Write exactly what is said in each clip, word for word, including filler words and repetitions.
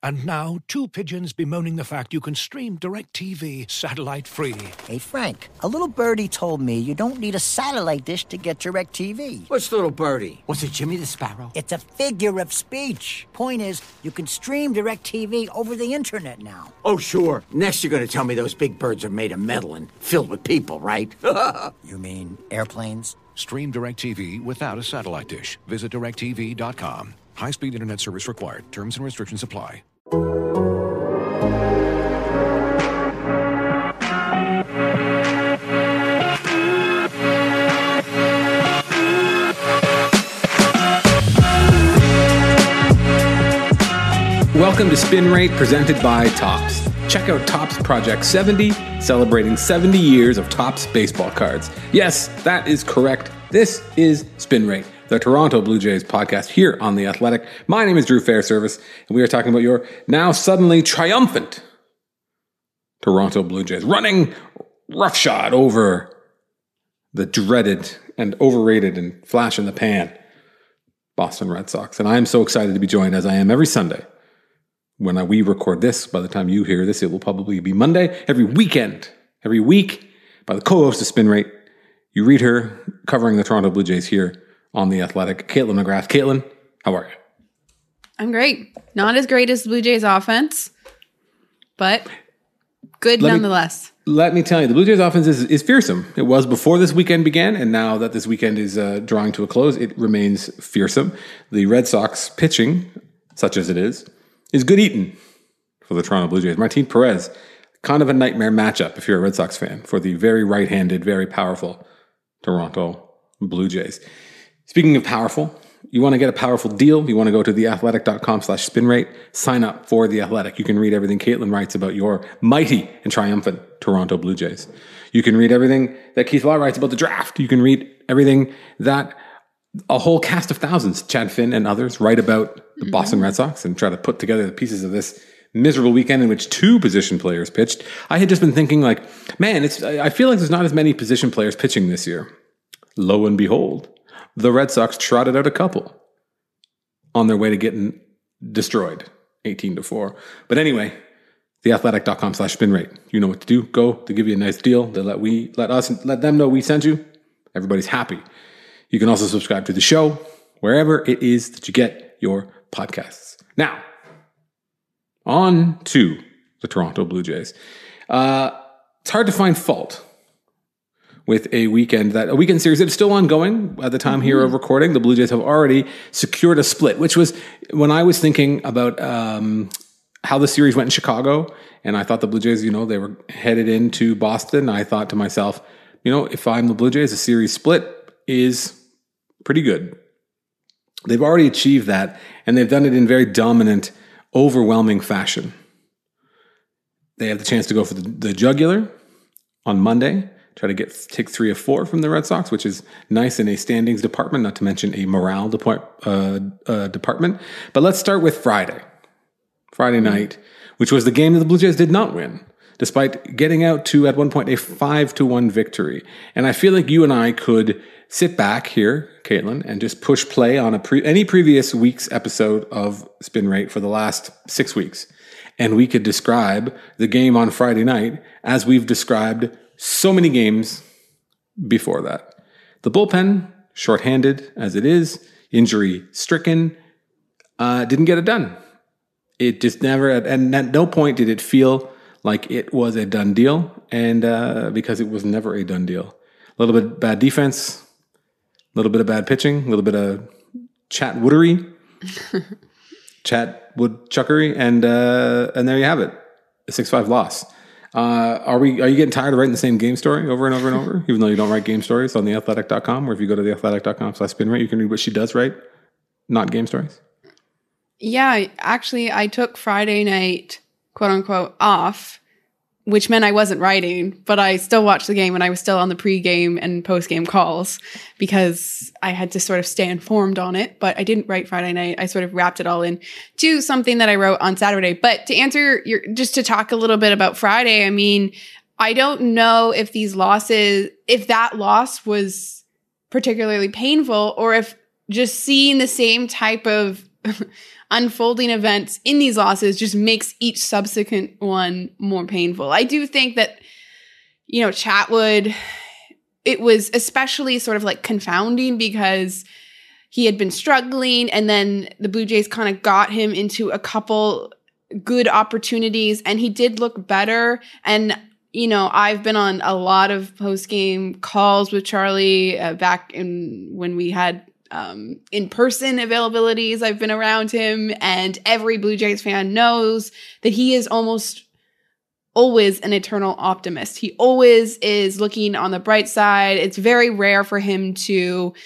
And now, two pigeons bemoaning the fact you can stream DirecTV satellite-free. Hey, Frank, a little birdie told me you don't need a satellite dish to get DirecTV. What's little birdie? Was it Jimmy the Sparrow? It's a figure of speech. Point is, you can stream DirecTV over the internet now. Oh, sure. Next you're going to tell me those big birds are made of metal and filled with people, right? You mean airplanes? Stream DirecTV without a satellite dish. Visit direct T V dot com. High-speed internet service required. Terms and restrictions apply. Welcome to Spin Rate, presented by Topps. Check out Topps Project seventy, celebrating seventy years of Topps baseball cards. Yes, that is correct. This is Spin Rate, the Toronto Blue Jays podcast here on The Athletic. My name is Drew Fairservice, and we are talking about your now suddenly triumphant Toronto Blue Jays, running roughshod over the dreaded and overrated and flash in the pan Boston Red Sox. And I am so excited to be joined, as I am every Sunday. When I, we record this, by the time you hear this, it will probably be Monday. Every weekend, every week, by the co-host of Spin Rate. You read her covering the Toronto Blue Jays here on The Athletic. Caitlin McGrath. Caitlin, how are you? I'm great. Not as great as the Blue Jays offense, but good let nonetheless. Me, let me tell you, the Blue Jays offense is, is fearsome. It was before this weekend began, and now that this weekend is uh, drawing to a close, it remains fearsome. The Red Sox pitching, such as it is, is good eating for the Toronto Blue Jays. Martin Perez, kind of a nightmare matchup if you're a Red Sox fan for the very right-handed, very powerful Toronto Blue Jays. Speaking of powerful, you want to get a powerful deal, you want to go to theathletic.com slash spin rate, sign up for The Athletic. You can read everything Caitlin writes about your mighty and triumphant Toronto Blue Jays. You can read everything that Keith Law writes about the draft. You can read everything that a whole cast of thousands, Chad Finn and others, write about the Boston Red Sox and try to put together the pieces of this miserable weekend in which two position players pitched. I had just been thinking, like, man, it's. I feel like there's not as many position players pitching this year. Lo and behold, the Red Sox trotted out a couple on their way to getting destroyed, eighteen to four. But anyway, theathletic.com slash spin rate. You know what to do. Go. They give you a nice deal. They let we let us let them know we sent you. Everybody's happy. You can also subscribe to the show wherever it is that you get your podcasts. Now, on to the Toronto Blue Jays. Uh, it's hard to find fault with a weekend that a weekend series that is still ongoing at the time mm-hmm. here of recording. The Blue Jays have already secured a split, which was when I was thinking about um, how the series went in Chicago, and I thought the Blue Jays, you know, they were headed into Boston. I thought to myself, you know, if I'm the Blue Jays, a series split is pretty good. They've already achieved that, and they've done it in very dominant, overwhelming fashion. They have the chance to go for the, the jugular on Monday, try to get take three or four from the Red Sox, which is nice in a standings department, not to mention a morale depart, uh, uh, department. But let's start with Friday. Friday night, which was the game that the Blue Jays did not win, despite getting out to, at one point, a five to one victory. And I feel like you and I could sit back here, Caitlin, and just push play on a pre- any previous week's episode of Spin Rate for the last six weeks. And we could describe the game on Friday night as we've described so many games before that. The bullpen, shorthanded as it is, injury stricken, uh, didn't get it done. It just never, and at no point did it feel like it was a done deal, and uh, because it was never a done deal. A little bit bad defense, a little bit of bad pitching, a little bit of chat woodery, chat woodchuckery, and uh, and there you have it, a six five loss. Uh, are we? Are you getting tired of writing the same game story over and over and over, even though you don't write game stories on the athletic dot com, or if you go to the athletic dot com slash spin rate, you can read what she does write, not game stories? Yeah, actually, I took Friday night, quote unquote, off, which meant I wasn't writing, but I still watched the game and I was still on the pregame and postgame calls because I had to sort of stay informed on it. But I didn't write Friday night. I sort of wrapped it all in to something that I wrote on Saturday. But to answer your, just to talk a little bit about Friday, I mean, I don't know if these losses, if that loss was particularly painful or if just seeing the same type of unfolding events in these losses just makes each subsequent one more painful. I do think that, you know, Chatwood, it was especially sort of like confounding because he had been struggling, and then the Blue Jays kind of got him into a couple good opportunities, and he did look better. And, you know, I've been on a lot of post-game calls with Charlie uh, back in when we had um, in-person availabilities. I've been around him, and every Blue Jays fan knows that he is almost always an eternal optimist. He always is looking on the bright side. It's very rare for him to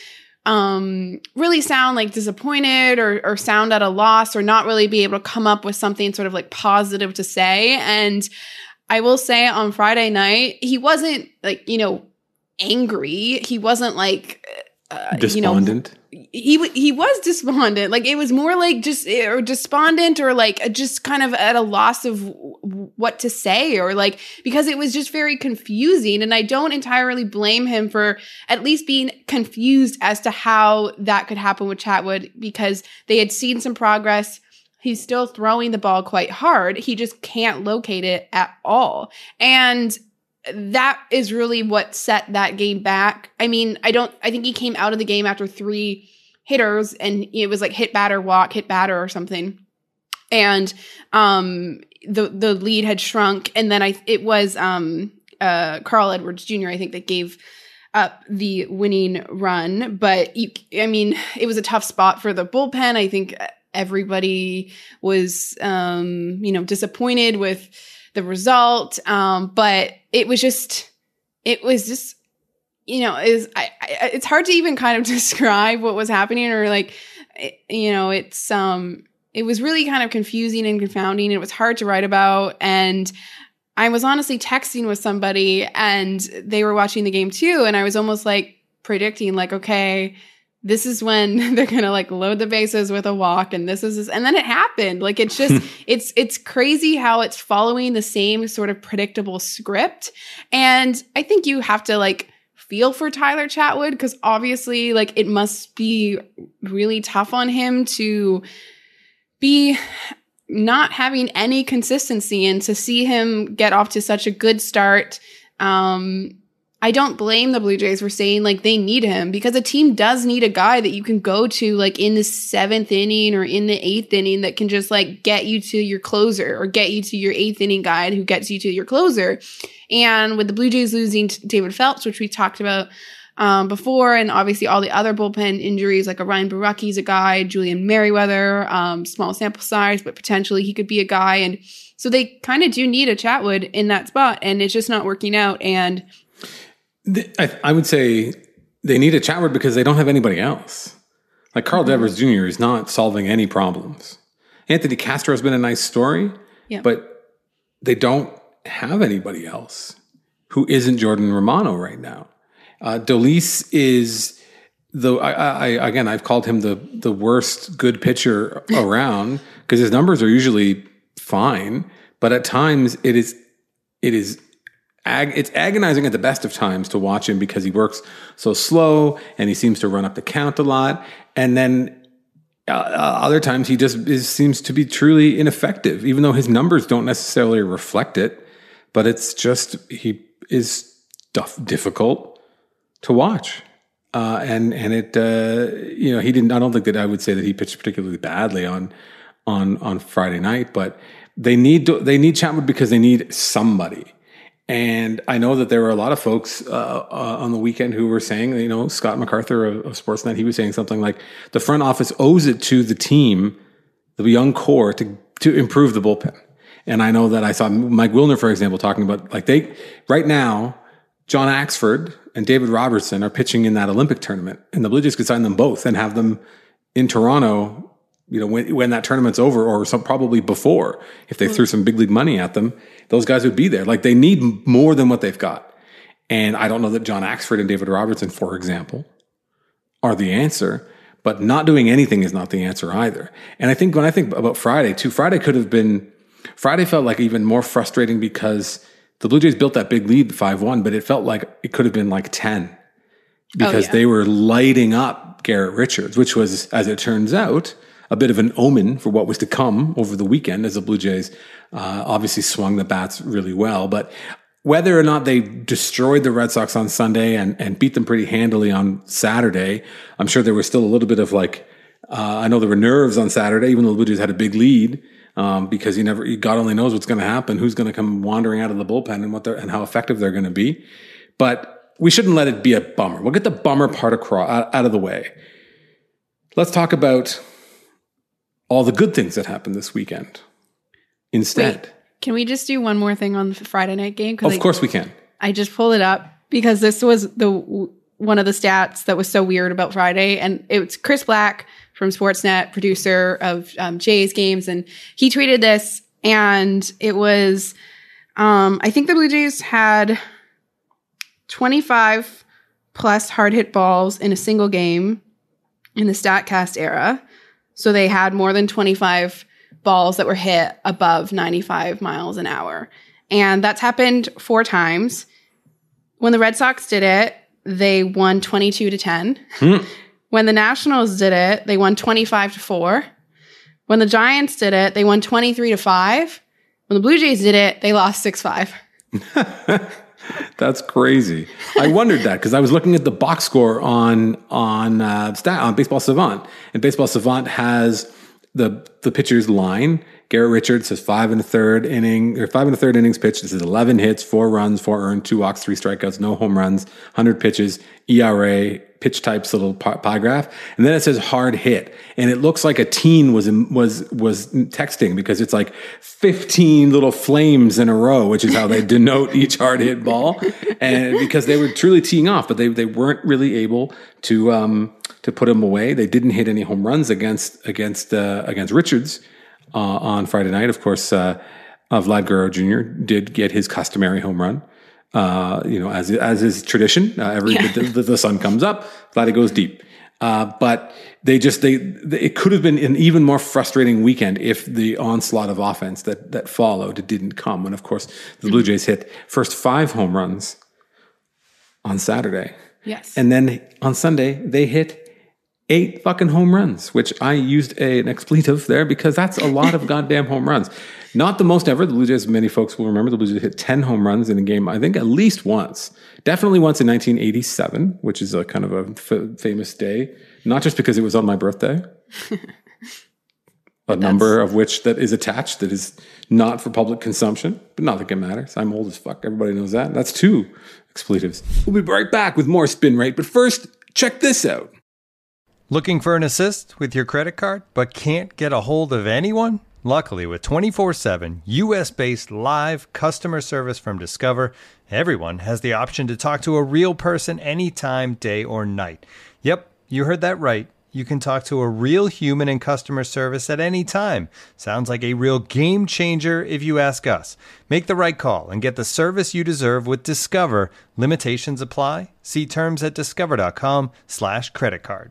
um, really sound like disappointed or, or sound at a loss or not really be able to come up with something sort of like positive to say. And I will say on Friday night, he wasn't like, you know, angry. He wasn't like, uh, despondent. You know, he he was despondent. Like it was more like just or despondent or like just kind of at a loss of what to say, or like because it was just very confusing. And I don't entirely blame him for at least being confused as to how that could happen with Chatwood, because they had seen some progress. He's still throwing the ball quite hard. He just can't locate it at all. And that is really what set that game back. I mean, I don't, I think he came out of the game after three hitters and it was like hit, batter, walk, hit, batter or something. And um, the, the lead had shrunk. And then I, it was um, uh, Carl Edwards Junior, I think, that gave up the winning run. But you, I mean, it was a tough spot for the bullpen. I think everybody was, um, you know, disappointed with the result. Um, but it was just, it was just, you know, is I, I, it's hard to even kind of describe what was happening, or like, it, you know, it's, um, it was really kind of confusing and confounding. It was hard to write about. And I was honestly texting with somebody and they were watching the game too. And I was almost like predicting like, okay, this is when they're going to like load the bases with a walk. And this is, this. And then it happened. Like, it's just, it's, it's crazy how it's following the same sort of predictable script. And I think you have to like feel for Tyler Chatwood, because obviously like it must be really tough on him to be not having any consistency, and to see him get off to such a good start. Um, I don't blame the Blue Jays for saying like they need him, because a team does need a guy that you can go to like in the seventh inning or in the eighth inning that can just like get you to your closer, or get you to your eighth inning guy who gets you to your closer. And with the Blue Jays losing David Phelps, which we talked about um, before, and obviously all the other bullpen injuries, like a Ryan Borucki's a guy, Julian Merriweather, um, small sample size, but potentially he could be a guy. And so they kind of do need a Chatwood in that spot, and it's just not working out. And I, I would say they need a Chatwood because they don't have anybody else. Like Carl mm-hmm. Edwards Junior is not solving any problems. Anthony Castro has been a nice story, yeah. but they don't have anybody else who isn't Jordan Romano right now. Uh, Dolis is the I, I, again I've called him the the worst good pitcher around, because his numbers are usually fine, but at times it is it is. Ag- it's agonizing at the best of times to watch him, because he works so slow and he seems to run up the count a lot. And then uh, other times he just is, seems to be truly ineffective, even though his numbers don't necessarily reflect it. But it's just, he is duff- difficult to watch. Uh, and, and it, uh, you know, he didn't, I don't think that I would say that he pitched particularly badly on, on, on Friday night, but they need, to, they need Chatwood because they need somebody. And I know that there were a lot of folks uh, uh, on the weekend who were saying, you know, Scott MacArthur of, of Sportsnet, he was saying something like the front office owes it to the team, the young core, to to improve the bullpen. And I know that I saw Mike Wilner, for example, talking about like they right now, John Axford and David Robertson are pitching in that Olympic tournament, and the Blue Jays could sign them both and have them in Toronto, you know, when when that tournament's over, or some probably before, if they mm-hmm. threw some big league money at them, those guys would be there. Like, they need more than what they've got. And I don't know that John Axford and David Robertson, for example, are the answer, but not doing anything is not the answer either. And I think when I think about Friday too, Friday could have been, Friday felt like even more frustrating because the Blue Jays built that big lead, five one, but it felt like it could have been like ten, because oh, yeah. they were lighting up Garrett Richards, which was, as it turns out, a bit of an omen for what was to come over the weekend, as the Blue Jays uh, obviously swung the bats really well. But whether or not they destroyed the Red Sox on Sunday and, and beat them pretty handily on Saturday, I'm sure there was still a little bit of like, uh, I know there were nerves on Saturday, even though the Blue Jays had a big lead, um, because you never, God only knows what's going to happen, who's going to come wandering out of the bullpen and what they're, and how effective they're going to be. But we shouldn't let it be a bummer. We'll get the bummer part across, out, out of the way. Let's talk about all the good things that happened this weekend instead. Wait, can we just do one more thing on the Friday night game? Of I, course we can. I just pulled it up because this was the one of the stats that was so weird about Friday. And it's Chris Black from Sportsnet, producer of um, Jays games. And he tweeted this, and it was, um, I think the Blue Jays had twenty-five plus hard hit balls in a single game in the StatCast era. So they had more than twenty-five balls that were hit above ninety-five miles an hour. And that's happened four times. When the Red Sox did it, they won twenty-two to ten. Hmm. When the Nationals did it, they won twenty-five to four. When the Giants did it, they won twenty-three to five. When the Blue Jays did it, they lost six five. That's crazy. I wondered that because I was looking at the box score on on uh, stat on Baseball Savant, and Baseball Savant has the the pitcher's line. Garrett Richards has five and a third inning or five and a third innings pitched. This is eleven hits, four runs, four earned, two walks, three strikeouts, no home runs, one hundred pitches, E R A, pitch types little pie graph, and then it says hard hit, and it looks like a teen was was was texting because it's like fifteen little flames in a row, which is how they denote each hard hit ball, and because they were truly teeing off, but they they weren't really able to um to put them away. They didn't hit any home runs against against uh, against Richards uh, on Friday night. Of course, uh, uh, Vlad Guerrero Junior did get his customary home run. Uh, you know, as as is tradition, uh, every yeah. the, the, the sun comes up, Vladdy goes deep. Uh, but they just they, they it could have been an even more frustrating weekend if the onslaught of offense that that followed didn't come. And of course, the Blue Jays hit first five home runs on Saturday. Yes, and then on Sunday they hit eight fucking home runs, which I used a, an expletive there because that's a lot of goddamn home runs. Not the most ever. The Blue Jays, many folks will remember, the Blue Jays hit ten home runs in a game, I think at least once. Definitely once in nineteen eighty-seven, which is a kind of a f- famous day. Not just because it was on my birthday. a number of which that is attached that is not for public consumption, but not that it matters. I'm old as fuck. Everybody knows that. That's two expletives. We'll be right back with more Spin Rate, but first, check this out. Looking for an assist with your credit card, but can't get a hold of anyone? Luckily, with twenty-four seven U S-based live customer service from Discover, everyone has the option to talk to a real person anytime, day or night. Yep, you heard that right. You can talk to a real human in customer service at any time. Sounds like a real game changer if you ask us. Make the right call and get the service you deserve with Discover. Limitations apply. See terms at discover.com slash credit card.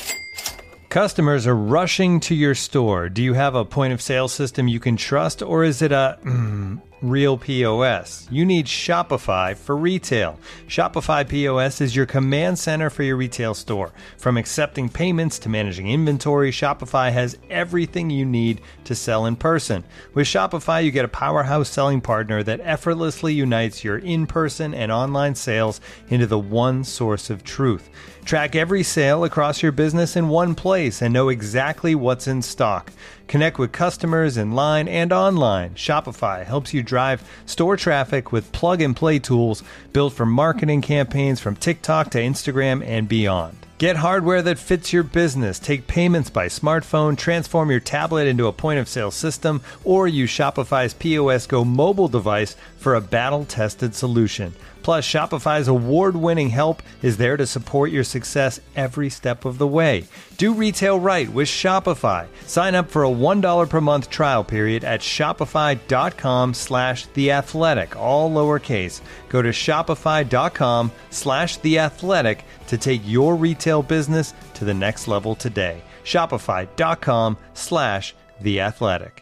Customers are rushing to your store. Do you have a point of sale system you can trust, or is it a mm, real P O S? You need Shopify for retail. Shopify P O S is your command center for your retail store. From accepting payments to managing inventory, Shopify has everything you need to sell in person. With Shopify, you get a powerhouse selling partner that effortlessly unites your in-person and online sales into the one source of truth. Track every sale across your business in one place and know exactly what's in stock. Connect with customers in line and online. Shopify helps you drive store traffic with plug-and-play tools built for marketing campaigns from TikTok to Instagram and beyond. Get hardware that fits your business. Take payments by smartphone, transform your tablet into a point-of-sale system, or use Shopify's P O S Go mobile device for a battle-tested solution. Plus, Shopify's award-winning help is there to support your success every step of the way. Do retail right with Shopify. Sign up for a one dollar per month trial period at shopify.com slash theathletic, all lowercase. Go to shopify.com slash theathletic to take your retail business to the next level today. Shopify.com slash theathletic.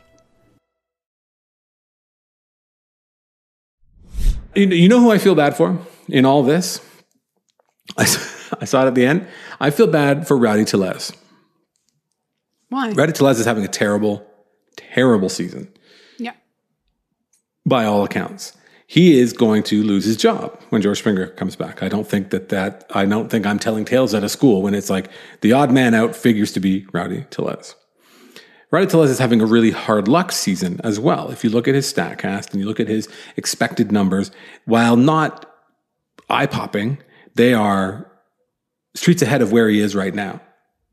You know who I feel bad for in all this? I, I saw it at the end. I feel bad for Rowdy Tellez. Why? Rowdy Tellez is having a terrible, terrible season Yeah. by all accounts. He is going to lose his job when George Springer comes back. I don't think that that, I don't think I'm telling tales out of school when it's like the odd man out figures to be Rowdy Tellez. Rowdy Tellez is having a really hard luck season as well. If you look at his StatCast and you look at his expected numbers, while not eye-popping, they are streets ahead of where he is right now.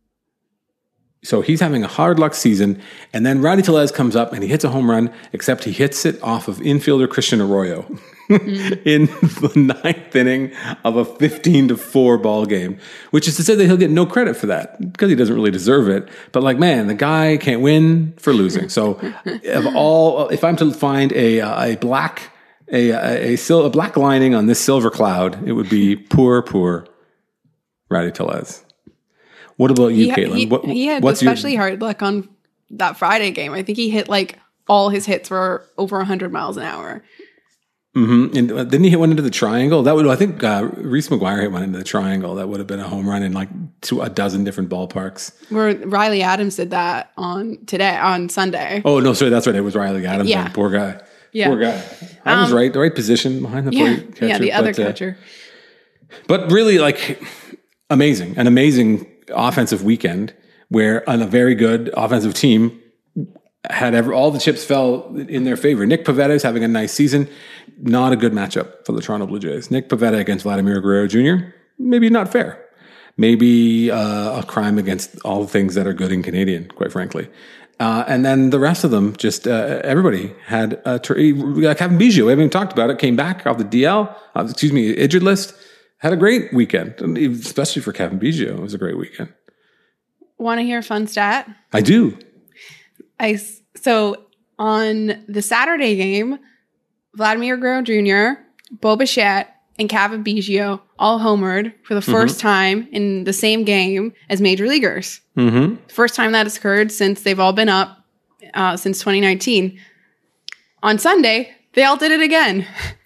So he's having a hard luck season, and then Rowdy Tellez comes up and he hits a home run, except he hits it off of infielder Christian Arroyo mm. in the ninth inning of a fifteen to four ball game, which is to say that he'll get no credit for that because he doesn't really deserve it. But like, man, the guy can't win for losing. So of all, if I'm to find a, a black, a, a, a, sil- a black lining on this silver cloud, it would be poor, poor Rowdy Tellez. What about you, he, Caitlin? He, what, he had what's especially your, hard luck on that Friday game. I think he hit like all his hits were over one hundred miles an hour. Mm-hmm. And uh, didn't he hit one into the triangle? That would, I think, uh, Reese McGuire hit one into the triangle. That would have been a home run in like two, a dozen different ballparks. Where Riley Adams did that on today on Sunday. Oh no, sorry, that's right. It was Riley Adams. Yeah. Then. Poor guy. Yeah. Poor guy. I was Um, right. The right position behind the Yeah, plate catcher. yeah, the other but, uh, catcher. But really, like, amazing. An amazing offensive weekend where on a very good offensive team had ever, all the chips fell in their favor. Nick Pivetta is having a nice season. Not a good matchup for the Toronto Blue Jays. Nick Pivetta against Vladimir Guerrero Junior, maybe not fair. Maybe uh, a crime against all the things that are good in Canadian, quite frankly. Uh, and then the rest of them, just uh, everybody had a ter- uh, Kevin Biggio, we haven't even talked about it, came back off the D L, uh, excuse me, injured list. Had a great weekend, especially for Kevin Biggio. It was a great weekend. Want to hear a fun stat? I do. I s- so on the Saturday game, Vladimir Guerrero Junior, Bo Bichette, and Kevin Biggio all homered for the first mm-hmm. time in the same game as major leaguers. Mm-hmm. First time that has occurred since they've all been up uh, since twenty nineteen. On Sunday, they all did it again.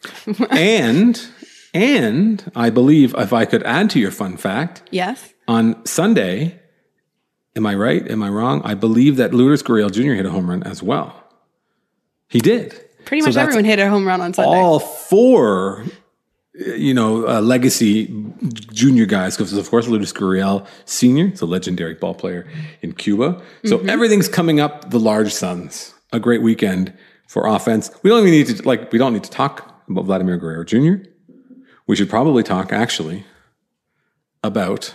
and and I believe if I could add to your fun fact, yes, on Sunday, am I right? Am I wrong? I believe that Lourdes Gurriel Junior hit a home run as well. He did. Pretty much so everyone hit a home run on Sunday. All four, you know, uh, legacy junior guys, because of course Lourdes Gurriel Senior is a legendary ball player in Cuba. So mm-hmm. everything's coming up the large suns. A great weekend for offense. We don't even need to like. We don't need to talk about Vladimir Guerrero Junior We should probably talk actually about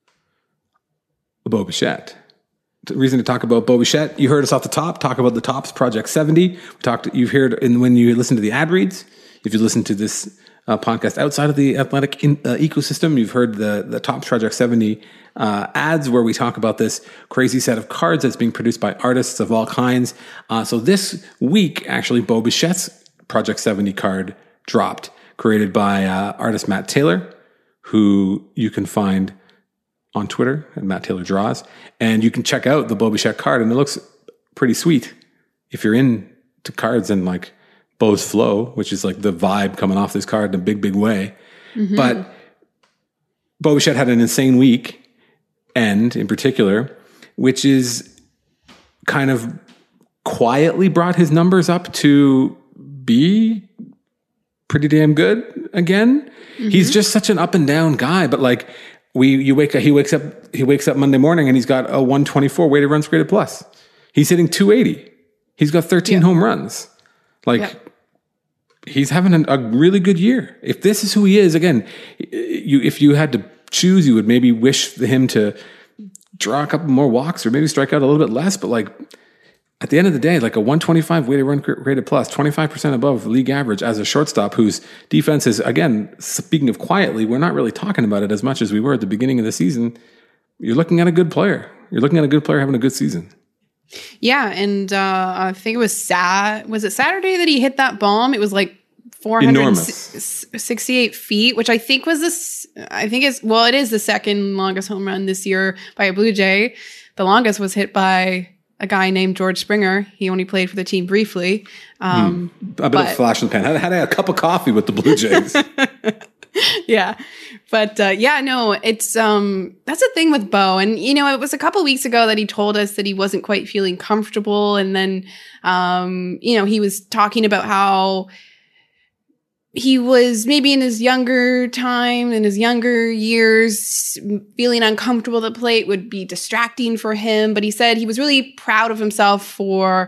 Bo Bichette. The reason to talk about Bo Bichette, you heard us off the top, talk about the Tops Project seventy. We talked, you've heard in, when you listen to the ad reads, if you listen to this uh, podcast outside of the athletic in, uh, ecosystem, you've heard the, the Tops Project seventy uh, ads where we talk about this crazy set of cards that's being produced by artists of all kinds. Uh, so this week, actually, Bo Bichette's Project seventy card dropped, created by uh, artist Matt Taylor, who you can find on Twitter at Matt Taylor Draws. And you can check out the Bo Bichette card, and it looks pretty sweet. If you're into cards and like Bo's flow, which is like the vibe coming off this card in a big, big way. Mm-hmm. But Bo Bichette had an insane week end in particular, which is kind of quietly brought his numbers up to be pretty damn good again. Mm-hmm. He's just such an up and down guy, but like we, you wake up, he wakes up, he wakes up Monday morning and he's got a one twenty-four weighted runs created plus. He's hitting two eighty. He's got thirteen yeah. home runs. Like yeah. he's having a, a really good year. If this is who he is, again, you, if you had to choose, you would maybe wish him to draw a couple more walks or maybe strike out a little bit less, but like, at the end of the day, like a one twenty-five weighted run rated plus, twenty-five percent above league average as a shortstop whose defense is, again, speaking of quietly, we're not really talking about it as much as we were at the beginning of the season. You're looking at a good player. You're looking at a good player having a good season. Yeah, and uh, I think it was Sat. Was it Saturday that he hit that bomb? It was like four hundred sixty-eight feet, which I think was this. I think it's well, it is the second longest home run this year by a Blue Jay. The longest was hit by a guy named George Springer. He only played for the team briefly. Um, hmm. A bit but, of flash in the pan. Had, had a cup of coffee with the Blue Jays. Yeah. But uh, yeah, no, it's um that's the thing with Bo. And you know, it was a couple weeks ago that he told us that he wasn't quite feeling comfortable. And then um, you know, he was talking about how he was maybe in his younger time, in his younger years, feeling uncomfortable at the plate would be distracting for him. But he said he was really proud of himself for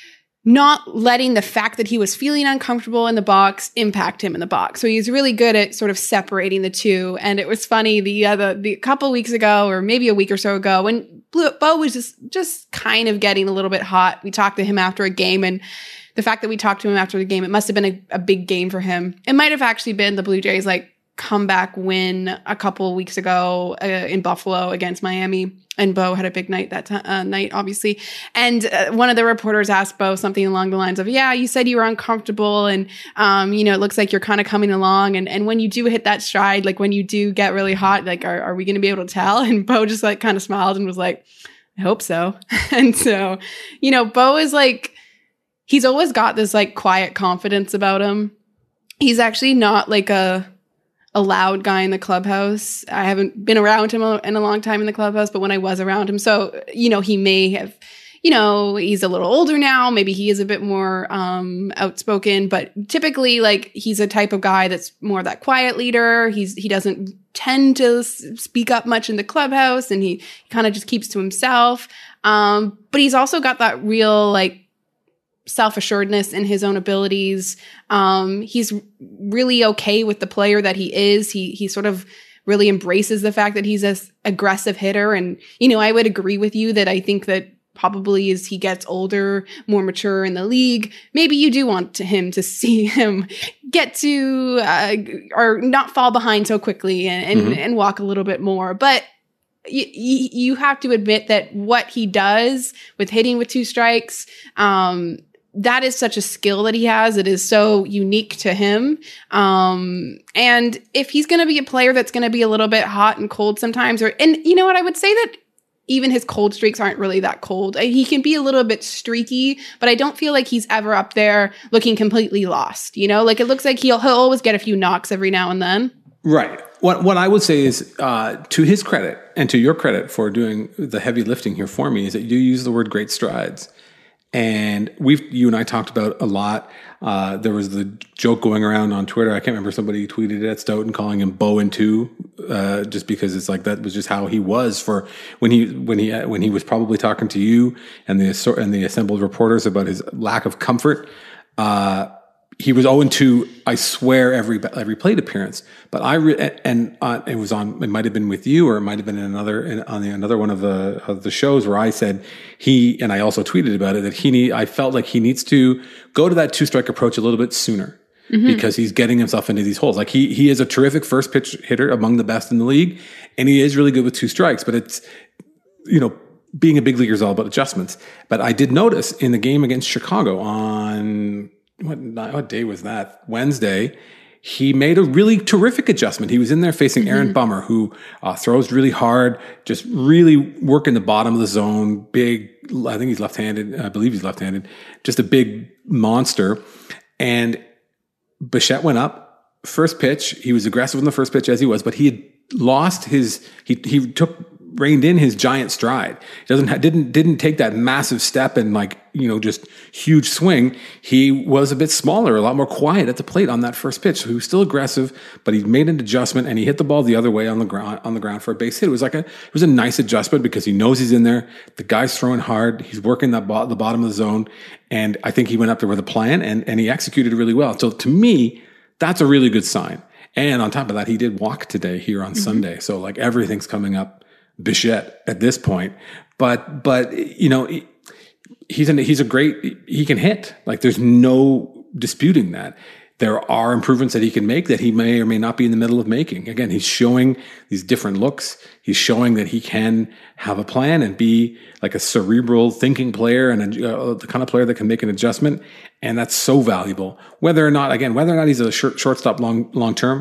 not letting the fact that he was feeling uncomfortable in the box impact him in the box. So he's really good at sort of separating the two. And it was funny the other, the couple weeks ago, or maybe a week or so ago, when Bo was just, just kind of getting a little bit hot. We talked to him after a game, and the fact that we talked to him after the game, it must have been a, a big game for him. It might have actually been the Blue Jays like comeback win a couple weeks ago uh, in Buffalo against Miami. And Bo had a big night that t- uh, night, obviously. And uh, one of the reporters asked Bo something along the lines of, yeah, you said you were uncomfortable, and, um, you know, it looks like you're kind of coming along. And, and when you do hit that stride, like when you do get really hot, like, are, are we going to be able to tell? And Bo just like kind of smiled and was like, I hope so. And so, you know, Bo is like, he's always got this like quiet confidence about him. He's actually not like a a loud guy in the clubhouse. I haven't been around him in a long time in the clubhouse, but when I was around him, so, you know, he may have, you know, he's a little older now. Maybe he is a bit more um, outspoken, but typically like he's a type of guy that's more that quiet leader. He's, he doesn't tend to s- speak up much in the clubhouse, and he kind of just keeps to himself. Um, but he's also got that real like self-assuredness in his own abilities. Um, he's really okay with the player that he is. He he sort of really embraces the fact that he's an aggressive hitter. And, you know, I would agree with you that I think that probably as he gets older, more mature in the league, maybe you do want to him to see him get to uh, or not fall behind so quickly and, and, mm-hmm. and walk a little bit more. But You, you have to admit that what he does with hitting with two strikes, um, that is such a skill that he has. It is so unique to him. Um, and if he's going to be a player that's going to be a little bit hot and cold sometimes, or, and you know what, I would say that even his cold streaks aren't really that cold. He can be a little bit streaky, but I don't feel like he's ever up there looking completely lost. You know, like it looks like he'll, he'll always get a few knocks every now and then. Right. What what I would say is, uh, to his credit and to your credit for doing the heavy lifting here for me, is that you use the word great strides. And we've, you and I talked about a lot. Uh, there was the joke going around on Twitter. I can't remember, somebody tweeted it at Stoughton calling him Bo and two, uh, just because it's like, that was just how he was for when he, when he, when he was probably talking to you and the, and the assembled reporters about his lack of comfort. Uh, He was oh and two, I swear, every every plate appearance. But I re- and uh, it was on. It might have been with you, or it might have been in another in, on the another one of the of the shows where I said he, and I also tweeted about it, that he need. I felt like he needs to go to that two strike approach a little bit sooner, mm-hmm. because he's getting himself into these holes. Like he he is a terrific first pitch hitter, among the best in the league, and he is really good with two strikes. But it's, you know, being a big leaguer is all about adjustments. But I did notice in the game against Chicago on. What, what day was that? Wednesday. He made a really terrific adjustment. He was in there facing mm-hmm. Aaron Bummer, who uh, throws really hard, just really working the bottom of the zone. Big, I think he's left-handed. I believe he's left-handed. Just a big monster. And Bichette went up. First pitch, he was aggressive in the first pitch as he was, but he had lost his, he he took, reined in his giant stride. He doesn't, didn't, didn't take that massive step and like, you know, just huge swing. He was a bit smaller, a lot more quiet at the plate on that first pitch. So he was still aggressive, but he made an adjustment and he hit the ball the other way on the ground, on the ground for a base hit. It was like a, it was a nice adjustment because he knows he's in there. The guy's throwing hard. He's working that bo- the bottom of the zone. And I think he went up there with a plan and, and he executed really well. So to me, that's a really good sign. And on top of that, he did walk today here on mm-hmm. Sunday. So like everything's coming up Bichette at this point. But, but, you know, he's an, he's a great, he can hit. Like there's no disputing that. There are improvements that he can make that he may or may not be in the middle of making. Again, he's showing these different looks. He's showing that he can have a plan and be like a cerebral thinking player and a, uh, the kind of player that can make an adjustment. And that's so valuable. Whether or not, again, whether or not he's a short, shortstop long, long term,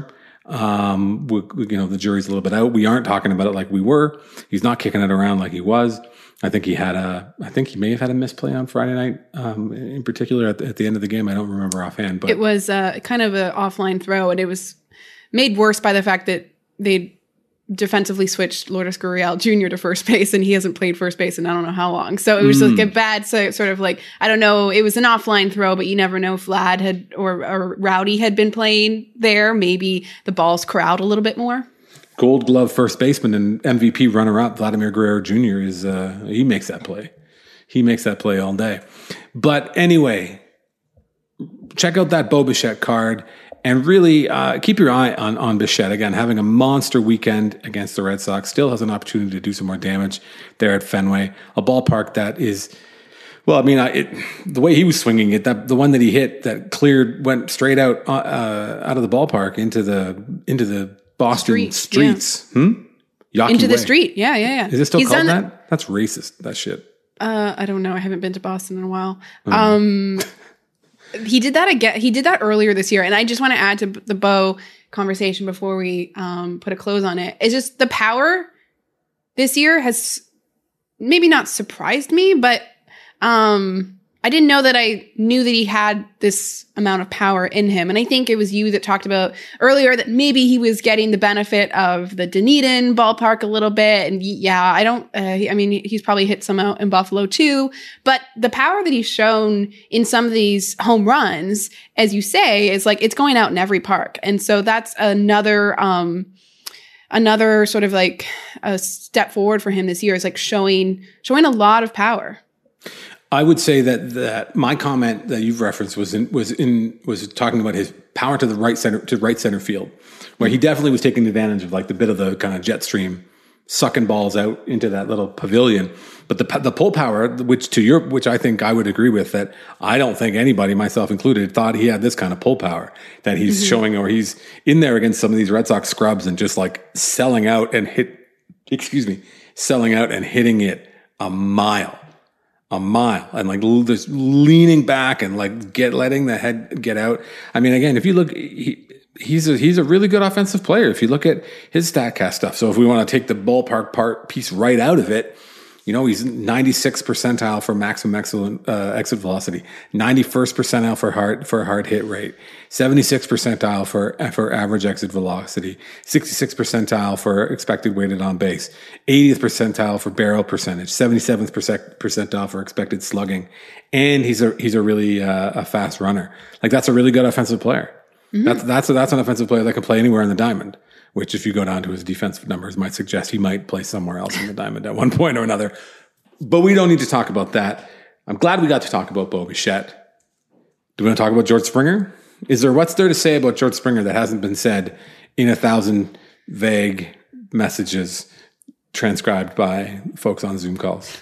um, we, we, you know, the jury's a little bit out. We aren't talking about it like we were. He's not kicking it around like he was. I think he had a, I think he may have had a misplay on Friday night, um, in particular at the, at the end of the game. I don't remember offhand, but it was uh, kind of an offline throw, and it was made worse by the fact that they defensively switched Lourdes Gurriel Junior to first base, and he hasn't played first base in I don't know how long. So it was mm. like a bad so, sort of like, I don't know, it was an offline throw, but you never know if Vlad had or, or Rowdy had been playing there. Maybe the balls corralled a little bit more. Gold Glove first baseman and M V P runner-up Vladimir Guerrero Junior is uh, he makes that play. He makes that play all day. But anyway, check out that Bo Bichette card. And really, uh, keep your eye on, on Bichette. Again, having a monster weekend against the Red Sox. Still has an opportunity to do some more damage there at Fenway. A ballpark that is, well, I mean, I, it, the way he was swinging it, that the one that he hit that cleared, went straight out uh, out of the ballpark into the into the Boston Street, streets. Yeah. Hmm? Yawkey into the way. street. Yeah, yeah, yeah. Is it still He's called that? The, That's racist, that shit. Uh, I don't know. I haven't been to Boston in a while. Mm. Um He did that again. He did that earlier this year. And I just want to add to the Bo conversation before we um, put a close on it. It's just the power this year has maybe not surprised me, but um, I didn't know that I knew that he had this amount of power in him. And I think it was you that talked about earlier that maybe he was getting the benefit of the Dunedin ballpark a little bit. And yeah, I don't, uh, I mean, he's probably hit some out in Buffalo too, but the power that he's shown in some of these home runs, as you say, is like, it's going out in every park. And so that's another, um, another sort of like a step forward for him this year is like showing, showing a lot of power. I would say that that my comment that you've referenced was in was in was talking about his power to the right center to right center field, where he definitely was taking advantage of like the bit of the kind of jet stream, sucking balls out into that little pavilion. But the the pull power, which to your which I think I would agree with, that I don't think anybody, myself included, thought he had this kind of pull power that he's mm-hmm. showing, or he's in there against some of these Red Sox scrubs and just like selling out and hit, excuse me, selling out and hitting it a mile. A mile and like just leaning back and like get letting the head get out. I mean, again, if you look, he, he's a he's a really good offensive player. If you look at his StatCast stuff, so if we want to take the ballpark part piece right out of it, you know, he's ninety-sixth percentile for maximum excellent, uh, exit velocity, ninety-first percentile for hard for hard hit rate, seventy-sixth percentile for for average exit velocity, sixty-sixth percentile for expected weighted on base, eightieth percentile for barrel percentage, seventy-seventh percentile for expected slugging, and he's a he's a really uh, a fast runner. Like that's a really good offensive player. Mm-hmm. That's that's a, that's an offensive player that can play anywhere in the diamond. Which, if you go down to his defensive numbers, might suggest he might play somewhere else in the diamond at one point or another. But we don't need to talk about that. I'm glad we got to talk about Bo Bichette. Do we want to talk about George Springer? Is there what's there to say about George Springer that hasn't been said in a thousand vague messages transcribed by folks on Zoom calls?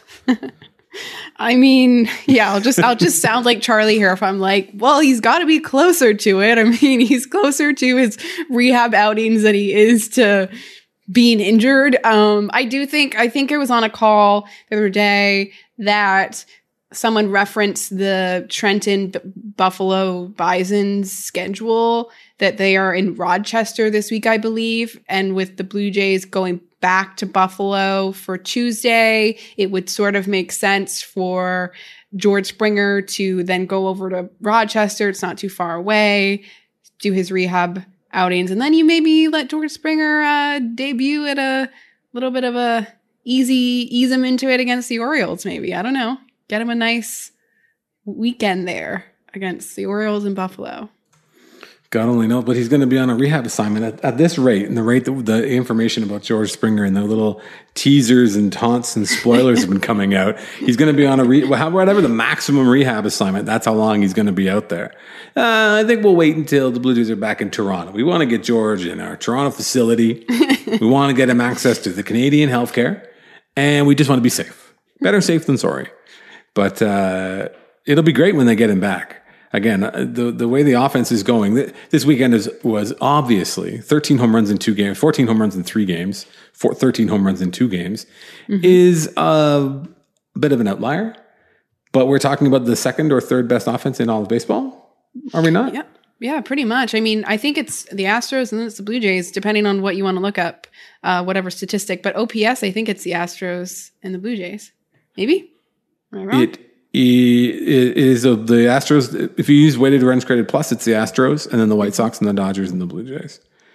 I mean, yeah, I'll just I'll just sound like Charlie here if I'm like, well, he's got to be closer to it. I mean, he's closer to his rehab outings than he is to being injured. Um, I do think I think it was on a call the other day that someone referenced the Trenton B- Buffalo Bison's schedule, that they are in Rochester this week, I believe, and with the Blue Jays going back to Buffalo for Tuesday, it would sort of make sense for George Springer to then go over to Rochester. It's not too far away, do his rehab outings, and then you maybe let George Springer uh, debut at a little bit of a easy, ease him into it against the Orioles. Maybe, I don't know, get him a nice weekend there against the Orioles in Buffalo. God only knows, but he's going to be on a rehab assignment at, at this rate, and the rate that the information about George Springer and the little teasers and taunts and spoilers have been coming out. He's going to be on a re- whatever the maximum rehab assignment. That's how long he's going to be out there. Uh, I think we'll wait until the Blue Jays are back in Toronto. We want to get George in our Toronto facility. We want to get him access to the Canadian healthcare, and we just want to be safe. Better safe than sorry. But uh, it'll be great when they get him back. Again, the the way the offense is going, this weekend is, was obviously thirteen home runs in two games, fourteen home runs in three games, four, thirteen home runs in two games, mm-hmm. is a bit of an outlier. But we're talking about the second or third best offense in all of baseball, are we not? Yeah, yeah, pretty much. I mean, I think it's the Astros and then it's the Blue Jays, depending on what you want to look up, uh, whatever statistic. But O P S, I think it's the Astros and the Blue Jays. Maybe? Am I wrong? It It is of the Astros. If you use weighted runs created plus, it's the Astros, and then the White Sox and the Dodgers and the Blue Jays.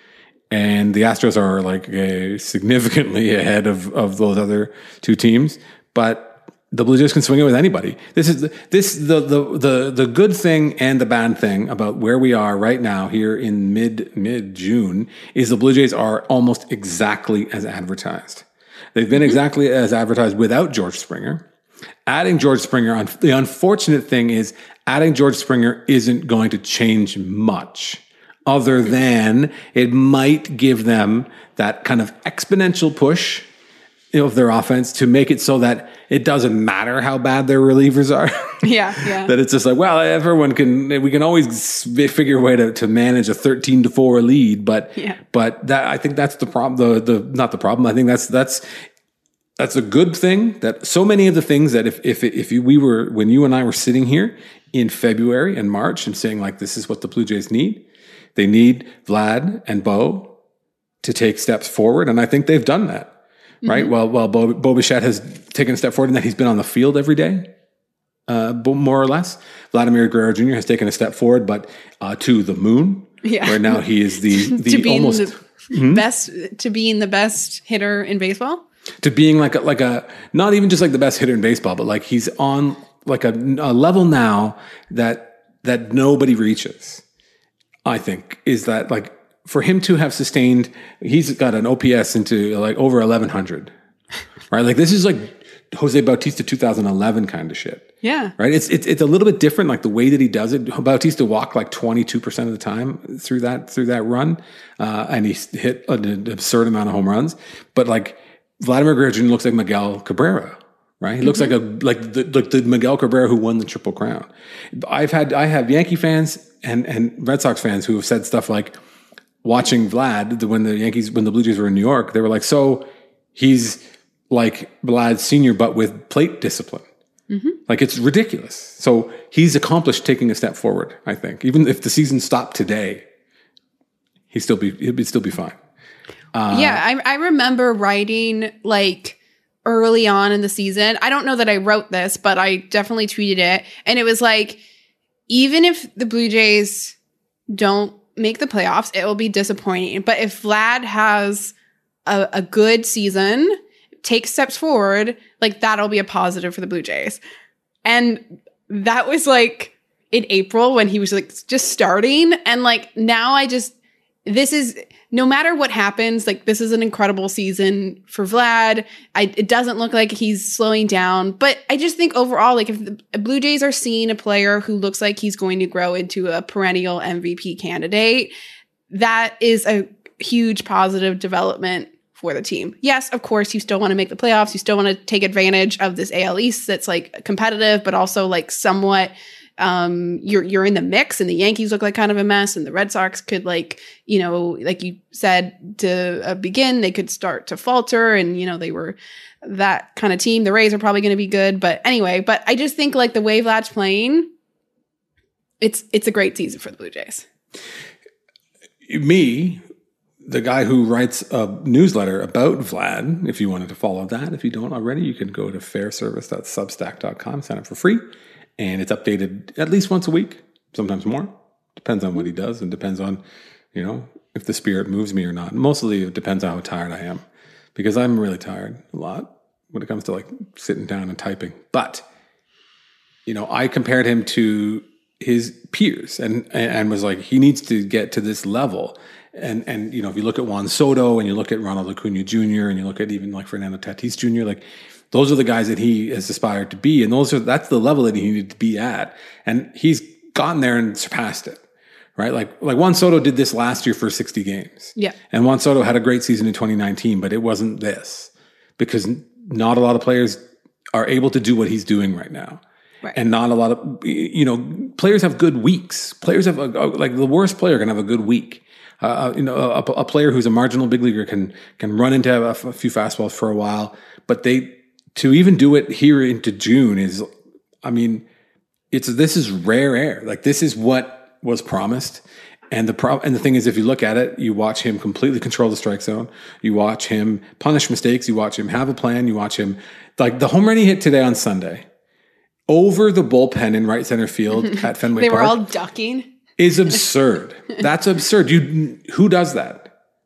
and the Astros are like uh, significantly ahead of, of those other two teams. But the Blue Jays can swing it with anybody. This is the, this the, the the the good thing and the bad thing about where we are right now here in mid mid June is the Blue Jays are almost exactly as advertised. They've been exactly as advertised without George Springer. Adding George Springer, the unfortunate thing is adding George Springer isn't going to change much, other than it might give them that kind of exponential push of their offense to make it so that it doesn't matter how bad their relievers are. Yeah, yeah. That it's just like, well, everyone can, we can always figure a way to, to manage a thirteen to four lead. But, yeah. but that, I think that's the problem, the, the, not the problem. I think that's, that's, that's a good thing that so many of the things that if, if, if we were, when you and I were sitting here in February and March and saying like, this is what the Blue Jays need, they need Vlad and Bo to take steps forward. And I think they've done that. Right. Mm-hmm. Well, well, Bo, Bo Bichette has taken a step forward in that he's been on the field every day, uh, more or less. Vladimir Guerrero Junior has taken a step forward, but uh, to the moon. Yeah. Where now he is the the to being almost the hmm? best to being the best hitter in baseball. To being like a, like a not even just like the best hitter in baseball, but like he's on like a, a level now that that nobody reaches. I think is that like. For him to have sustained, he's got an O P S into like over eleven hundred, right? Like this is like Jose Bautista two thousand eleven kind of shit. Yeah. Right. It's, it's, it's a little bit different. Like the way that he does it, Bautista walked like twenty-two percent of the time through that, through that run. Uh, and he hit an absurd amount of home runs, but like Vladimir Guerrero Junior looks like Miguel Cabrera. Right. He mm-hmm. looks like a, like the, like the Miguel Cabrera who won the Triple Crown. I've had, I have Yankee fans and, and Red Sox fans who have said stuff like, watching Vlad, when the Yankees, when the Blue Jays were in New York, they were like, so he's like Vlad Senior, but with plate discipline. Mm-hmm. Like it's ridiculous. So he's accomplished taking a step forward, I think. Even if the season stopped today, he'd still be, he'd still be fine. Uh, yeah. I, I remember writing like early on in the season. I don't know that I wrote this, but I definitely tweeted it. And it was like, even if the Blue Jays don't make the playoffs, it will be disappointing. But if Vlad has a, a good season, takes steps forward, like that'll be a positive for the Blue Jays. And that was like in April when he was like just starting. And like now I just, this is, no matter what happens, like this is an incredible season for Vlad. I, it doesn't look like he's slowing down, but I just think overall, like if the Blue Jays are seeing a player who looks like he's going to grow into a perennial M V P candidate, that is a huge positive development for the team. Yes, of course, you still want to make the playoffs. You still want to take advantage of this A L East that's like competitive, but also like somewhat Um, you're you're in the mix, and the Yankees look like kind of a mess, and the Red Sox could, like, you know, like you said to uh, begin, they could start to falter, and you know they were that kind of team. The Rays are probably going to be good, but anyway. But I just think like the way Vlad's playing, it's it's a great season for the Blue Jays. Me, the guy who writes a newsletter about Vlad, if you wanted to follow that, if you don't already, you can go to fairservice dot substack dot com, sign up for free. And it's updated at least once a week, sometimes more. Depends on what he does and depends on, you know, if the spirit moves me or not. Mostly it depends on how tired I am, because I'm really tired a lot when it comes to like sitting down and typing. But, you know, I compared him to his peers and and was like, he needs to get to this level. And, and you know, if you look at Juan Soto and you look at Ronald Acuna Junior and you look at even like Fernando Tatis Junior, like, those are the guys that he has aspired to be. And those are, that's the level that he needed to be at. And he's gotten there and surpassed it, right? Like, like Juan Soto did this last year for sixty games. Yeah. And Juan Soto had a great season in twenty nineteen, but it wasn't this, because not a lot of players are able to do what he's doing right now. Right. And not a lot of, you know, players have good weeks. Players have, a, like the worst player can have a good week. Uh, you know, a, a player who's a marginal big leaguer can, can run into a, a few fastballs for a while, but they, to even do it here into June is, I mean, it's, this is rare air. Like this is what was promised. And the pro- and the thing is, if you look at it, you watch him completely control the strike zone. You watch him punish mistakes. You watch him have a plan. You watch him, like the home run he hit today on Sunday over the bullpen in right center field at Fenway they Park. They were all ducking. Is absurd. That's absurd. You, who does that?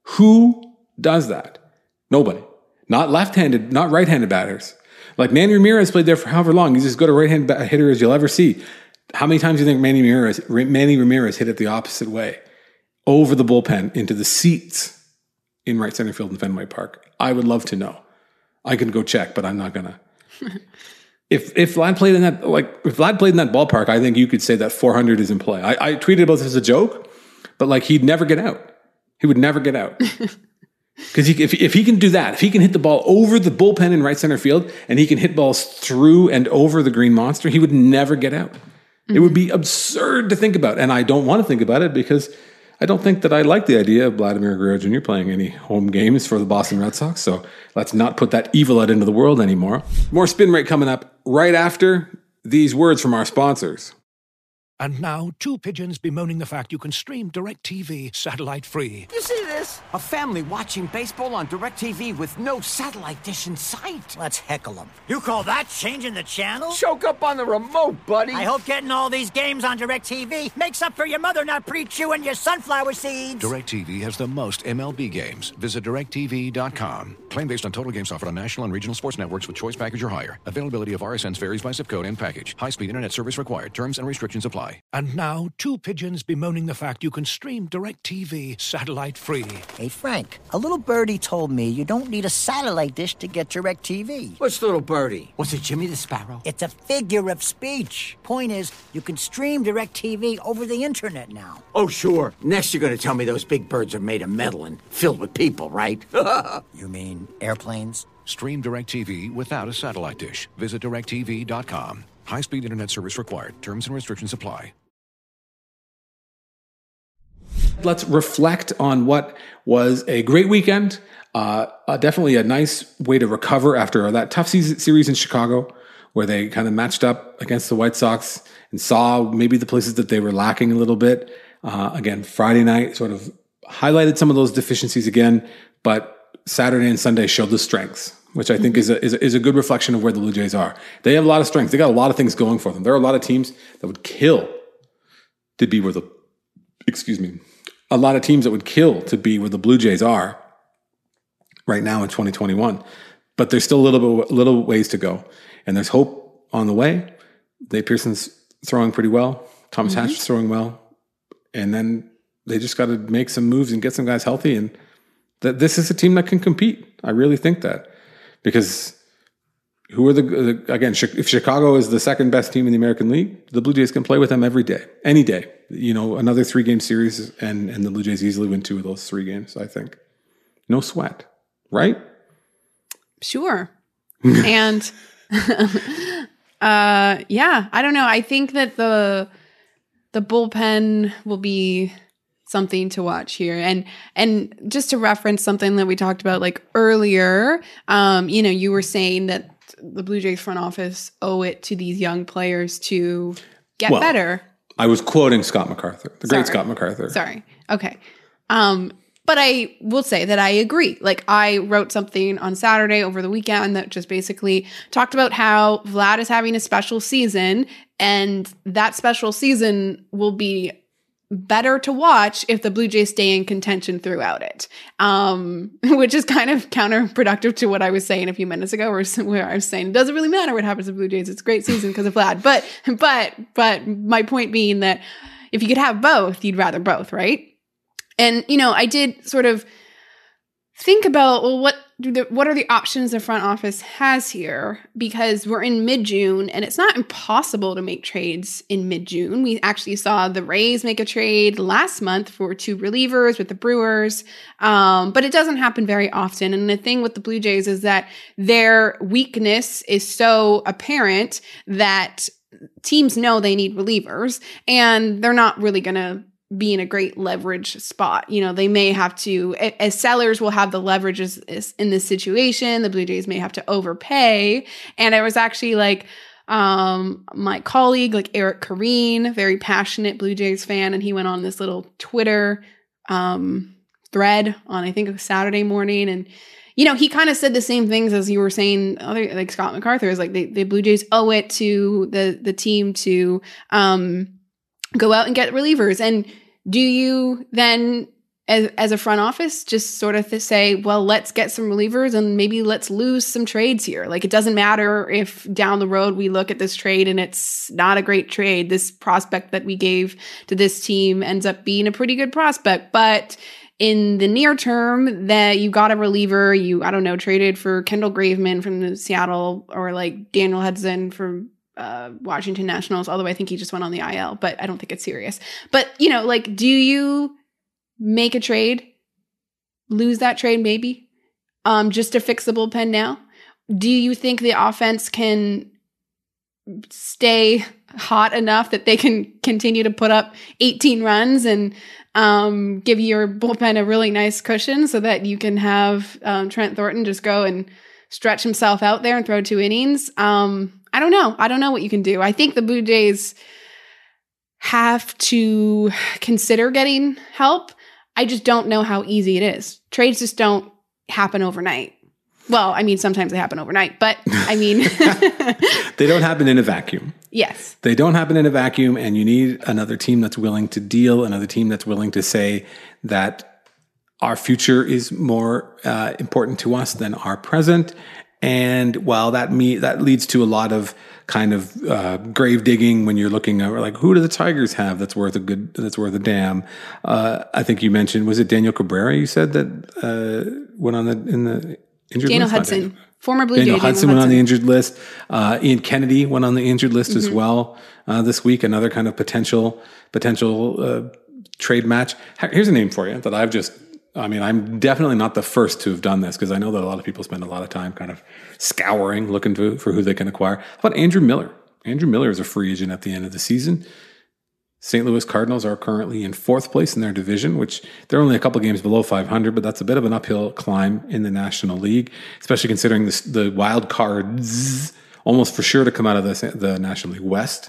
Who does that? Nobody. Not left-handed, not right-handed batters. Like Manny Ramirez played there for however long. He's as good a right-hand hitter as you'll ever see. How many times do you think Manny Ramirez, Manny Ramirez hit it the opposite way? Over the bullpen, into the seats in right center field in Fenway Park? I would love to know. I can go check, but I'm not going to. If if Vlad played in that, like, if Vlad played in that ballpark, I think you could say that four hundred is in play. I, I tweeted about this as a joke, but like he'd never get out. He would never get out. Because if, if he can do that, if he can hit the ball over the bullpen in right center field and he can hit balls through and over the green monster, he would never get out. Mm-hmm. It would be absurd to think about. And I don't want to think about it because I don't think that I like the idea of Vladimir Guerrero Junior playing any home games for the Boston Red Sox. So let's not put that evil out into the world anymore. More Spin Rate coming up right after these words from our sponsors. And now, two pigeons bemoaning the fact you can stream DirecTV satellite free. You see this? A family watching baseball on DirecTV with no satellite dish in sight. Let's heckle them. You call that changing the channel? Choke up on the remote, buddy. I hope getting all these games on DirecTV makes up for your mother not pre-chewing your sunflower seeds. DirecTV has the most M L B games. Visit direct T V dot com. Claim based on total games offered on national and regional sports networks with choice package or higher. Availability of R S Ns varies by zip code and package. High-speed internet service required. Terms and restrictions apply. And now, two pigeons bemoaning the fact you can stream DirecTV satellite free. Hey, Frank, a little birdie told me you don't need a satellite dish to get DirecTV. What's little birdie? Was it Jimmy the Sparrow? It's a figure of speech. Point is, you can stream DirecTV over the internet now. Oh, sure. Next you're going to tell me those big birds are made of metal and filled with people, right? You mean airplanes? Stream DirecTV without a satellite dish. Visit direct T V dot com. High-speed internet service required. Terms and restrictions apply. Let's reflect on what was a great weekend. Uh, uh, definitely a nice way to recover after that tough season, series in Chicago, where they kind of matched up against the White Sox and saw maybe the places that they were lacking a little bit. Uh, again, Friday night sort of highlighted some of those deficiencies again, but Saturday and Sunday showed the strengths, which I think mm-hmm. is, a, is, a, is a good reflection of where the Blue Jays are. They have a lot of strengths. They got a lot of things going for them. There are a lot of teams that would kill to be where the, excuse me, a lot of teams that would kill to be where the Blue Jays are right now in twenty twenty-one. But there's still a little bit, little ways to go. And there's hope on the way. Dave Pearson's throwing pretty well. Thomas mm-hmm. Hatch is throwing well. And then they just got to make some moves and get some guys healthy. And th- this is a team that can compete. I really think that. Because who are the, the again, if Chicago is the second best team in the American League, the Blue Jays can play with them every day, any day. You know, another three game series and, and the Blue Jays easily win two of those three games, I think. No sweat, right? Sure. and uh, yeah, I don't know. I think that the the bullpen will be something to watch here. And and just to reference something that we talked about like earlier, um, you know, you were saying that the Blue Jays front office owe it to these young players to get well, better. I was quoting Scott MacArthur, the Sorry. great Scott MacArthur. Sorry. Okay. Um, but I will say that I agree. Like, I wrote something on Saturday over the weekend that just basically talked about how Vlad is having a special season, and that special season will be better to watch if the Blue Jays stay in contention throughout it, um, which is kind of counterproductive to what I was saying a few minutes ago, where, where I was saying it doesn't really matter what happens to Blue Jays. It's a great season because of Vlad. But but but my point being that if you could have both, you'd rather both, right? And you know, I did sort of think about, well, what do the, what are the options the front office has here? Because we're in mid-June, and it's not impossible to make trades in mid-June. We actually saw the Rays make a trade last month for two relievers with the Brewers, um, but it doesn't happen very often. And the thing with the Blue Jays is that their weakness is so apparent that teams know they need relievers, and they're not really going to be in a great leverage spot. You know, they may have to, as sellers will have the leverage as, as in this situation, the Blue Jays may have to overpay. And I was actually like, um, my colleague, like Eric Kareen, very passionate Blue Jays fan, and he went on this little Twitter um, thread on, I think, a Saturday morning, and you know, he kind of said the same things as you were saying, other like Scott MacArthur is like the, the Blue Jays owe it to the the team to um, go out and get relievers. And do you then as, as a front office, just sort of to say, well, let's get some relievers and maybe let's lose some trades here. Like, it doesn't matter if down the road we look at this trade and it's not a great trade. This prospect that we gave to this team ends up being a pretty good prospect. But in the near term, that you got a reliever, you, I don't know, traded for Kendall Graveman from the Seattle, or like Daniel Hudson from uh, Washington Nationals, although I think he just went on the I L, but I don't think it's serious. But, you know, like, do you make a trade, lose that trade maybe, um, just to fix the bullpen now? Do you think the offense can stay hot enough that they can continue to put up eighteen runs and um, give your bullpen a really nice cushion so that you can have um, Trent Thornton just go and stretch himself out there and throw two innings? Um, I don't know. I don't know what you can do. I think the Blue Jays have to consider getting help. I just don't know how easy it is. Trades just don't happen overnight. Well, I mean, sometimes they happen overnight, but I mean... They don't happen in a vacuum. Yes. They don't happen in a vacuum, and you need another team that's willing to deal, another team that's willing to say that our future is more uh, important to us than our present. And while that me that leads to a lot of kind of uh, grave digging when you're looking at, like, who do the Tigers have that's worth a good that's worth a damn? Uh, I think you mentioned, was it Daniel Cabrera? You said that uh, went on the in the injured Daniel list? Hudson, Daniel. former Blue Daniel Jay. Hudson Daniel went Hudson. on the injured list. Uh, Ian Kennedy went on the injured list mm-hmm. as well uh, this week. Another kind of potential potential uh, trade match. Here's a name for you that I've just. I mean, I'm definitely not the first to have done this, because I know that a lot of people spend a lot of time kind of scouring, looking to, for who they can acquire. How about Andrew Miller? Andrew Miller is a free agent at the end of the season. Saint Louis Cardinals are currently in fourth place in their division, which they're only a couple games below five hundred, but that's a bit of an uphill climb in the National League, especially considering this, the wild cards almost for sure to come out of the, the National League West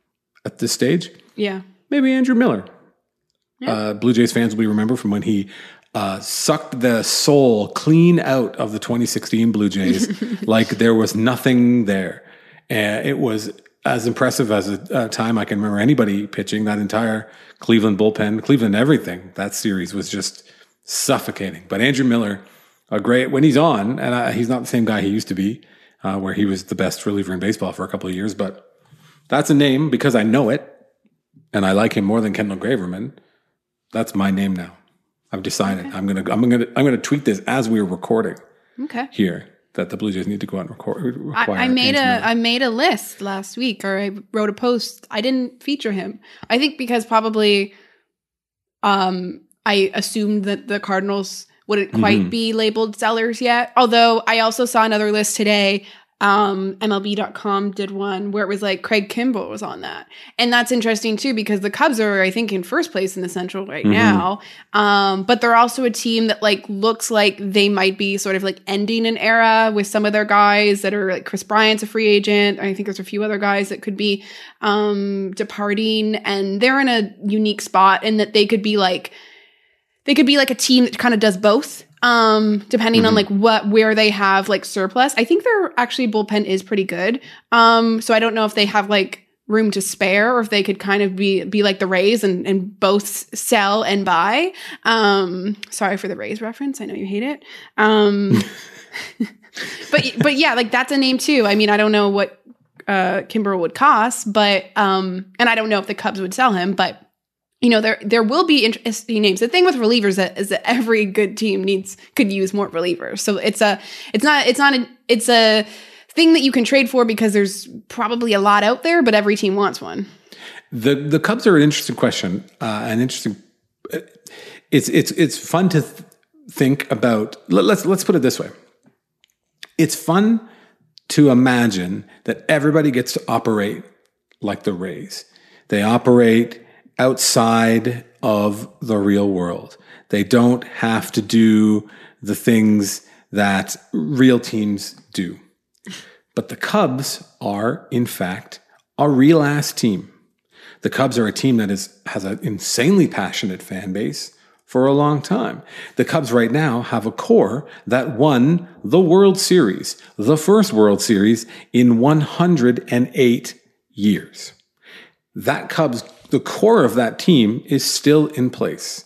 at this stage. Yeah. Maybe Andrew Miller. Yeah. Uh, Blue Jays fans will be remembered from when he uh, sucked the soul clean out of the twenty sixteen Blue Jays like there was nothing there. And it was as impressive as a, a time I can remember anybody pitching. That entire Cleveland bullpen, Cleveland everything, that series was just suffocating. But Andrew Miller, a great, when he's on, and I, he's not the same guy he used to be, uh, where he was the best reliever in baseball for a couple of years, but that's a name because I know it, and I like him more than Kendall Graveman. That's my name now. I've decided. Okay. I'm gonna I'm gonna I'm gonna tweet this as we're recording. Okay. Here that the Blue Jays need to go out and record. I, I made a Miller. I made a list last week, or I wrote a post. I didn't feature him. I think because probably, um, I assumed that the Cardinals wouldn't quite mm-hmm. be labeled sellers yet. Although I also saw another list today. Um, M L B dot com did one where it was like Craig Kimbrell was on that. And that's interesting too, because the Cubs are, I think, in first place in the Central right mm-hmm. now. Um, but they're also a team that like looks like they might be sort of like ending an era with some of their guys that are like Chris Bryant's a free agent. I think there's a few other guys that could be um, departing, and they're in a unique spot in that they could be like, they could be like a team that kind of does both. Um, depending mm-hmm. on like what, where they have like surplus. I think their actually bullpen is pretty good. Um, so I don't know if they have like room to spare, or if they could kind of be, be like the Rays and, and both sell and buy. Um, sorry for the Rays reference. I know you hate it. Um, but, but yeah, like that's a name too. I mean, I don't know what, uh, Kimbrell would cost, but, um, and I don't know if the Cubs would sell him, but you know, there there will be interesting names. The thing with relievers that is that every good team needs could use more relievers. So it's a it's not it's not a it's a thing that you can trade for because there's probably a lot out there, but every team wants one. The the Cubs are an interesting question. Uh, an interesting. It's it's it's fun to th- think about. Let, let's let's put it this way. It's fun to imagine that everybody gets to operate like the Rays. They operate outside of the real world. They don't have to do the things that real teams do. But the Cubs are, in fact, a real ass team. The Cubs are a team that is has an insanely passionate fan base for a long time. The Cubs right now have a core that won the World Series, the first World Series in one hundred eight years. That Cubs The core of that team is still in place.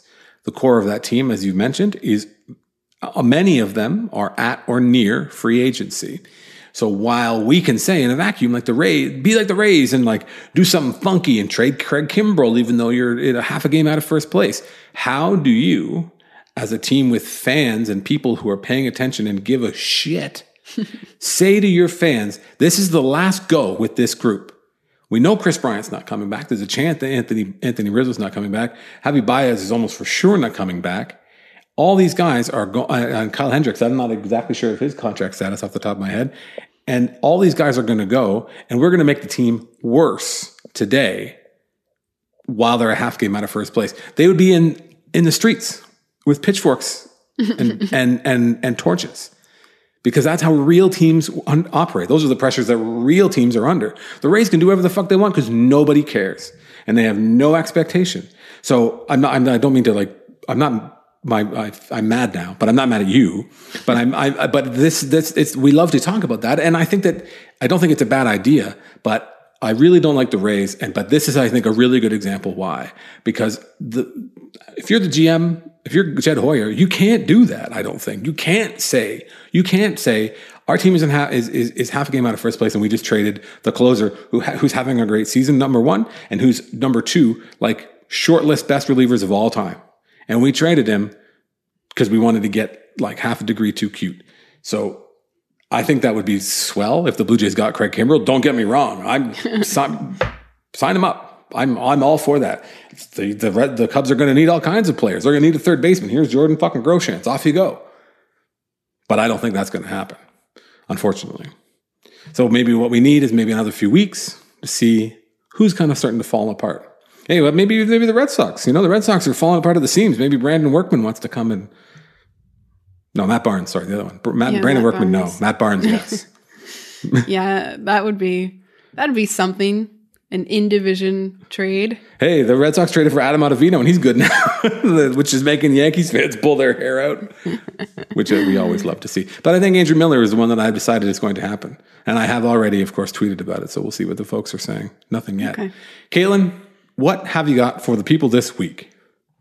the core of that team, as you mentioned, is uh, many of them are at or near free agency. So while we can say in a vacuum, like the Rays, be like the Rays and like do something funky and trade Craig Kimbrell, even though you're in a half a game out of first place, how do you, as a team with fans and people who are paying attention and give a shit, say to your fans, this is the last go with this group. We know Chris Bryant's not coming back. There's a chance that Anthony Anthony Rizzo's not coming back. Javi Baez is almost for sure not coming back. All these guys are going, and Kyle Hendricks, I'm not exactly sure of his contract status off the top of my head. And all these guys are going to go, and we're going to make the team worse today while they're a half game out of first place. They would be in, in the streets with pitchforks and, and, and, and torches. Because that's how real teams un- operate. Those are the pressures that real teams are under. The Rays can do whatever the fuck they want because nobody cares. And they have no expectation. So I'm not, I'm not I don't mean to like, I'm not, my, I, I'm mad now, but I'm not mad at you. But I'm, I, but this, this, it's, we love to talk about that. And I think that, I don't think it's a bad idea, but I really don't like the Rays. And, but this is, I think, a really good example why. Because the, if you're the G M, if you're Jed Hoyer, you can't do that. I don't think you can't say you can't say our team is in half is, is is half a game out of first place, and we just traded the closer who ha- who's having a great season, number one, and who's number two, like short list best relievers of all time, and we traded him because we wanted to get like half a degree too cute. So I think that would be swell if the Blue Jays got Craig Kimbrell. Don't get me wrong, I'm sign, sign him up. I'm I'm all for that. The the, Red, the Cubs are going to need all kinds of players. They're going to need a third baseman. Here's Jordan fucking Groshans. Off you go. But I don't think that's going to happen, unfortunately. So maybe what we need is maybe another few weeks to see who's kind of starting to fall apart. Anyway, maybe maybe the Red Sox. You know, the Red Sox are falling apart at the seams. Maybe Brandon Workman wants to come and no, Matt Barnes. Sorry, the other one. Matt, yeah, Brandon Matt Workman. Barnes. No, Matt Barnes. Yes. Yeah, that would be that'd be something. An in-division trade. Hey, the Red Sox traded for Adam Ottavino, and he's good now, which is making Yankees fans pull their hair out, which we always love to see. But I think Andrew Miller is the one that I've decided is going to happen. And I have already, of course, tweeted about it, so we'll see what the folks are saying. Nothing yet. Okay. Caitlin, what have you got for the people this week?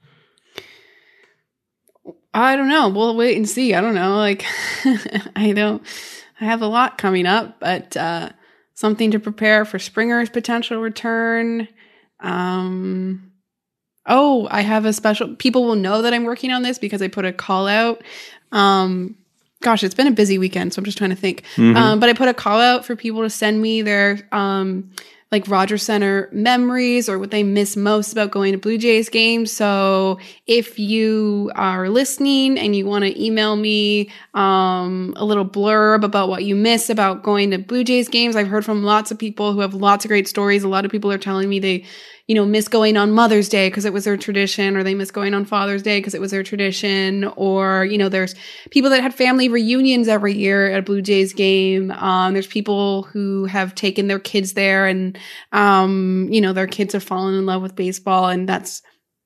I don't know. We'll wait and see. I don't know. Like, I don't, I have a lot coming up, but, uh, something to prepare for Springer's potential return. Um, oh, I have a special, people will know that I'm working on this because I put a call out. Um, gosh, it's been a busy weekend, so I'm just trying to think. Mm-hmm. Um, but I put a call out for people to send me their, um, like Rogers Center memories or what they miss most about going to Blue Jays games. So if you are listening and you want to email me um, a little blurb about what you miss about going to Blue Jays games, I've heard from lots of people who have lots of great stories. A lot of people are telling me they, you know, miss going on Mother's Day because it was their tradition, or they miss going on Father's Day because it was their tradition, or, you know, there's people that had family reunions every year at a Blue Jays game. Um, there's people who have taken their kids there and, um, you know, their kids have fallen in love with baseball, and that's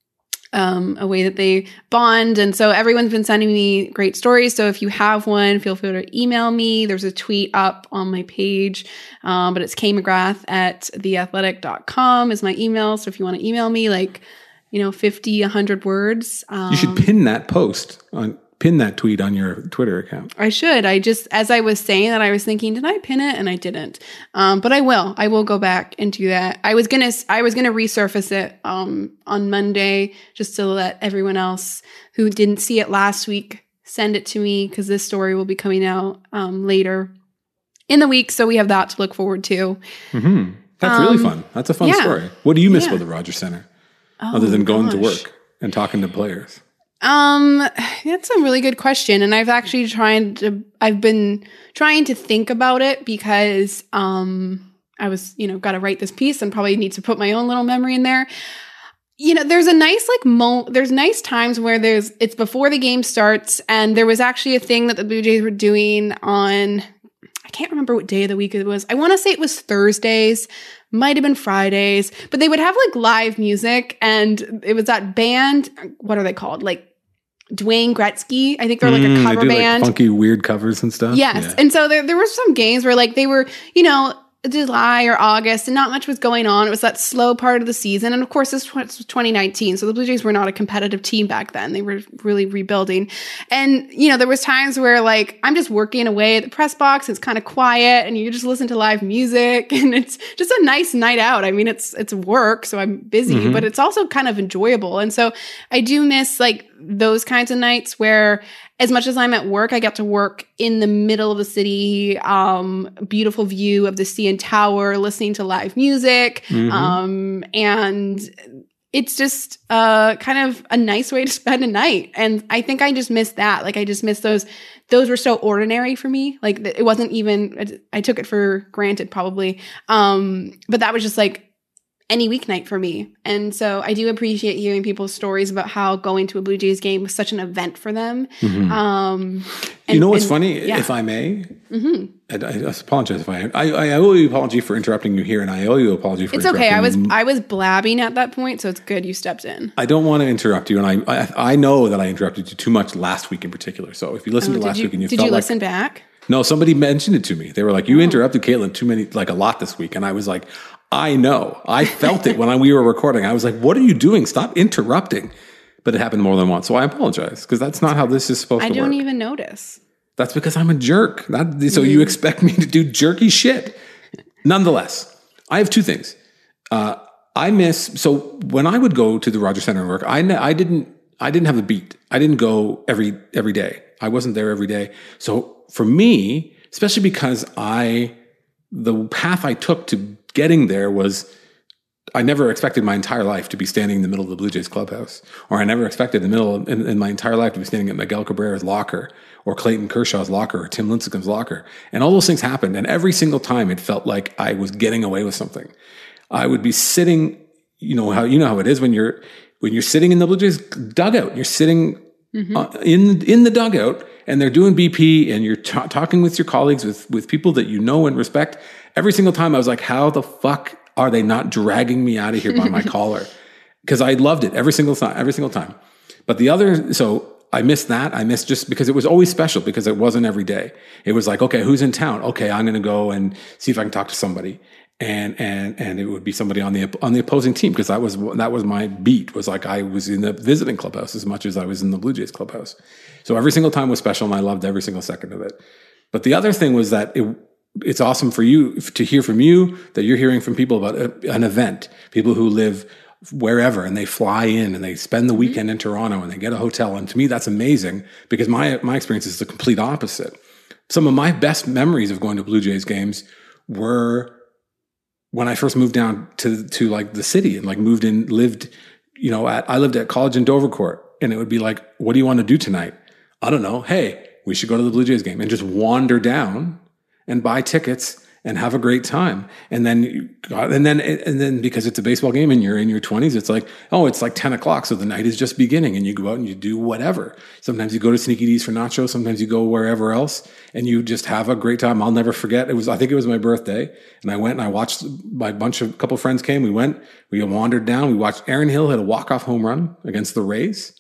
um, a way that they bond. And so everyone's been sending me great stories. So if you have one, feel free to email me. There's a tweet up on my page, um, but it's kmcgrath at theathletic dot com is my email. So if you want to email me, like, you know, fifty, one hundred words. Um, you should pin that post on pin that tweet on your Twitter account. I should. I just, as I was saying that, I was thinking, did I pin it? And I didn't. Um, but I will. I will go back and do that. I was gonna. I was gonna resurface it um, on Monday just to let everyone else who didn't see it last week send it to me, because this story will be coming out um, later in the week. So we have that to look forward to. Mm-hmm. That's um, really fun. That's a fun yeah. story. What do you miss yeah. with the Rogers Center, oh, other than going gosh. to work and talking to players? Um, that's a really good question. And I've actually trying to, I've been trying to think about it because, um, I was, you know, got to write this piece and probably need to put my own little memory in there. You know, there's a nice, like, mo, there's nice times where there's, it's before the game starts, and there was actually a thing that the Blue Jays were doing on, I can't remember what day of the week it was. I want to say it was Thursdays. Might have been Fridays, but they would have like live music, and it was that band. What are they called? Like Dwayne Gretzky. I think they're like a cover mm, they do, band. Like funky, weird covers and stuff. Yes. Yeah. And so there, there were some games where like they were, you know, July or August, and not much was going on. It was that slow part of the season. And of course, this was twenty nineteen. So the Blue Jays were not a competitive team back then. They were really rebuilding. And, you know, there was times where like, I'm just working away at the press box. It's kind of quiet and you just listen to live music and it's just a nice night out. I mean, it's, it's work. So I'm busy, mm-hmm. but it's also kind of enjoyable. And so I do miss like those kinds of nights where as much as I'm at work, I get to work in the middle of the city, um, beautiful view of the C N Tower, listening to live music. Mm-hmm. Um, and it's just uh, kind of a nice way to spend a night. And I think I just miss that. Like, I just miss those. Those were so ordinary for me. Like, it wasn't even, I took it for granted probably. Um, but that was just like, any weeknight for me. And so I do appreciate hearing people's stories about how going to a Blue Jays game was such an event for them. Mm-hmm. Um, and, you know what's and, funny, yeah. if I may? Mm-hmm. I, I apologize if I, I I owe you an apology for interrupting you here, and I owe you an apology for it's interrupting okay. I was you. I was blabbing at that point, so it's good you stepped in. I don't want to interrupt you, and I I, I know that I interrupted you too much last week in particular. So if you listened oh, to last you, week and you did felt you listen like, back? No, somebody mentioned it to me. They were like, "You oh. interrupted Caitlin too many, like a lot this week," and I was like, I know. I felt it when I, we were recording. I was like, what are you doing? Stop interrupting. But it happened more than once. So I apologize because that's not how this is supposed I to work. I don't even notice. That's because I'm a jerk. That, so mm. you expect me to do jerky shit. Nonetheless, I have two things. Uh, I miss, so when I would go to the Rogers Center and work, I, I didn't, I didn't have a beat. I didn't go every, every day. I wasn't there every day. So for me, especially because I, the path I took to getting there was, I never expected my entire life to be standing in the middle of the Blue Jays clubhouse, or I never expected in the middle of, in, in my entire life to be standing at Miguel Cabrera's locker, or Clayton Kershaw's locker, or Tim Lincecum's locker. And all those things happened. And every single time it felt like I was getting away with something. I would be sitting, you know how, you know how it is when you're, when you're sitting in the Blue Jays dugout, you're sitting mm-hmm. uh, in, in the dugout and they're doing B P and you're t- talking with your colleagues, with, with people that you know and respect. Every single time I was like, how the fuck are they not dragging me out of here by my collar? Because I loved it every single time, every single time. But the other, so I missed that. I missed just because it was always special because it wasn't every day. It was like, okay, who's in town? Okay, I'm going to go and see if I can talk to somebody. And, and, and it would be somebody on the, on the opposing team. Cause that was, that was my beat, was like, I was in the visiting clubhouse as much as I was in the Blue Jays clubhouse. So every single time was special and I loved every single second of it. But the other thing was that it, it's awesome for you to hear from you that you're hearing from people about a, an event, people who live wherever and they fly in and they spend the weekend in Toronto and they get a hotel. And to me, that's amazing because my, my experience is the complete opposite. Some of my best memories of going to Blue Jays games were when I first moved down to, to like the city and like moved in, lived, you know, at, I lived at college in Dovercourt and it would be like, what do you want to do tonight? I don't know. Hey, we should go to the Blue Jays game and just wander down and buy tickets and have a great time. And then, and then, and then because it's a baseball game and you're in your twenties, it's like, oh, it's like ten o'clock. So the night is just beginning and you go out and you do whatever. Sometimes you go to Sneaky D's for nachos. Sometimes you go wherever else and you just have a great time. I'll never forget. It was, I think it was my birthday and I went and I watched my bunch of, a couple of friends came. We went, we wandered down. We watched Aaron Hill hit a walk-off home run against the Rays.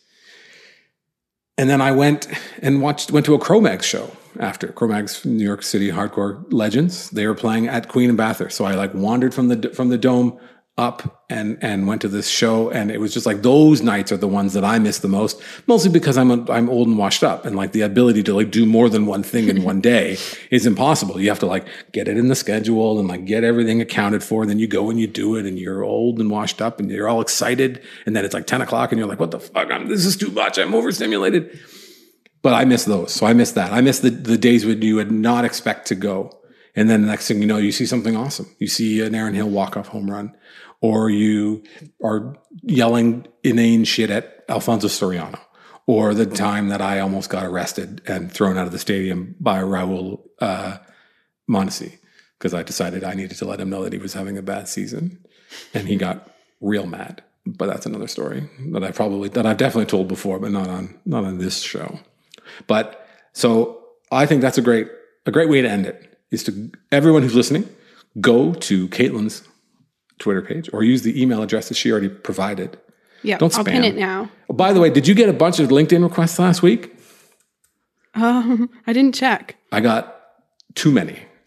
And then I went and watched, went to a Cro-Mags show after. Cro-Mags, New York City hardcore legends. They were playing at Queen and Bathurst. So I like wandered from the, from the dome up and, and went to this show. And it was just like, those nights are the ones that I miss the most, mostly because I'm, a, I'm old and washed up and like the ability to like do more than one thing in one day is impossible. You have to like get it in the schedule and like get everything accounted for. And then you go and you do it and you're old and washed up and you're all excited. And then it's like ten o'clock and you're like, what the fuck? I'm, this is too much. I'm overstimulated. But I miss those. So I miss that. I miss the, the days when you would not expect to go. And then the next thing you know, you see something awesome. You see an Aaron Hill walk-off home run, or you are yelling inane shit at Alfonso Soriano, or the time that I almost got arrested and thrown out of the stadium by Raul uh, Mondesi because I decided I needed to let him know that he was having a bad season, and he got real mad. But that's another story that I probably that I've definitely told before, but not on not on this show. But so I think that's a great a great way to end it. Is to everyone who's listening, go to Caitlin's Twitter page or use the email address that she already provided. Yeah, Don't I'll spam. pin it now. Oh, by the way, did you get a bunch of LinkedIn requests last week? Um, I didn't check. I got too many.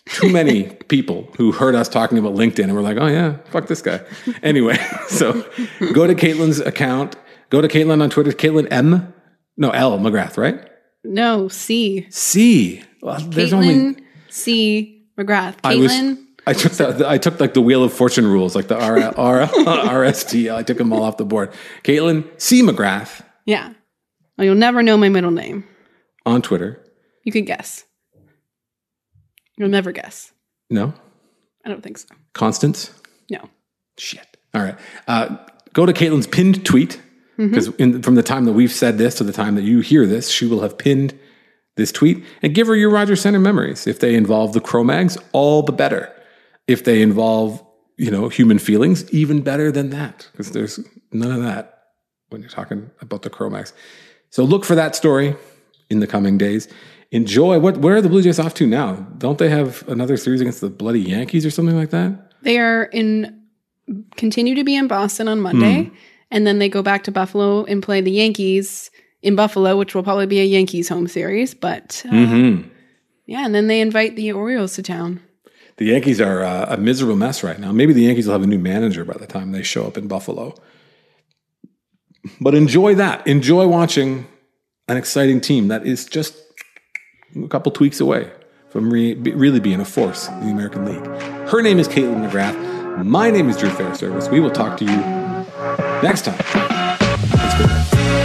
too many people who heard us talking about LinkedIn and were like, oh yeah, fuck this guy. Anyway, so go to Caitlin's account. Go to Caitlin on Twitter. Caitlin M. No, L. McGrath, right? No, C. C. Well, there's Caitlin only C. McGrath. I was. Caitlin. I took the, I took like the Wheel of Fortune rules, like the R, R, R S T. I took them all off the board. Caitlin C. McGrath Yeah. Well, you'll never know my middle name. on Twitter. You can guess. You'll never guess. No? I don't think so. Constance? No. Shit. All right. Uh, go to Caitlin's pinned tweet, because from the time that we've said this to the time that you hear this, she will have pinned this tweet, and give her your Roger Center memories. If they involve the Cro-Mags, all the better. If they involve, you know, human feelings, even better than that, because there's none of that when you're talking about the Cro-Mags. So look for that story in the coming days. Enjoy. What? Where are the Blue Jays off to now? Don't they have another series against the bloody Yankees or something like that? They are in, continue to be in Boston on Monday, Hmm. and then they go back to Buffalo and play the Yankees in Buffalo, which will probably be a Yankees home series. But uh, Mm-hmm. yeah, and then they invite the Orioles to town. The Yankees are uh, a miserable mess right now. Maybe the Yankees will have a new manager by the time they show up in Buffalo. But enjoy that. Enjoy watching an exciting team that is just a couple tweaks away from re- be- really being a force in the American League. Her name is Caitlin McGrath. My name is Drew Fairservice. We will talk to you next time. Let's go.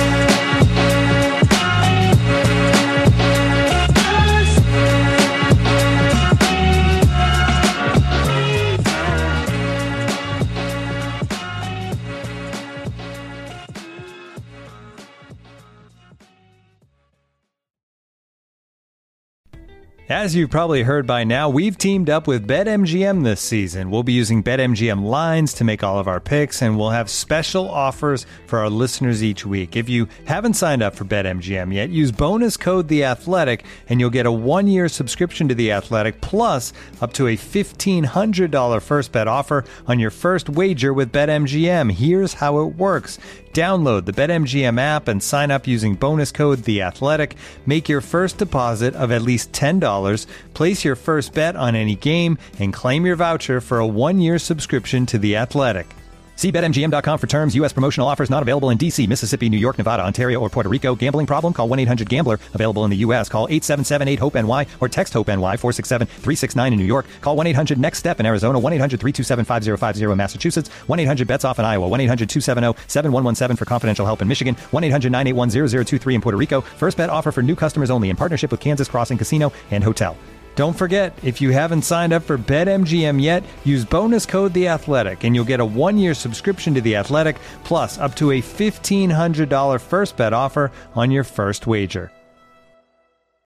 As you've probably heard by now, we've teamed up with BetMGM this season. We'll be using BetMGM lines to make all of our picks, and we'll have special offers for our listeners each week. If you haven't signed up for BetMGM yet, use bonus code The Athletic, and you'll get a one-year subscription to The Athletic, plus up to a fifteen hundred dollars first bet offer on your first wager with BetMGM. Here's how it works. Download the BetMGM app and sign up using bonus code The Athletic. Make your first deposit of at least ten dollars, place your first bet on any game, and claim your voucher for a one-year subscription to The Athletic. See Bet M G M dot com for terms. U S promotional offers not available in D C, Mississippi, New York, Nevada, Ontario, or Puerto Rico. Gambling problem? Call one eight hundred gambler. Available in the U S. Call eight seven seven eight hope N Y or text HOPE-NY four six seven three six nine in New York. Call one eight hundred next step in Arizona. one eight hundred three two seven five zero five zero in Massachusetts. one eight hundred bets off in Iowa. one eight hundred two seven zero seven one one seven for confidential help in Michigan. one eight hundred nine eight one zero zero two three in Puerto Rico. First bet offer for new customers only in partnership with Kansas Crossing Casino and Hotel. Don't forget, if you haven't signed up for BetMGM yet, use bonus code The Athletic, and you'll get a one-year subscription to The Athletic, plus up to a fifteen hundred dollars first bet offer on your first wager.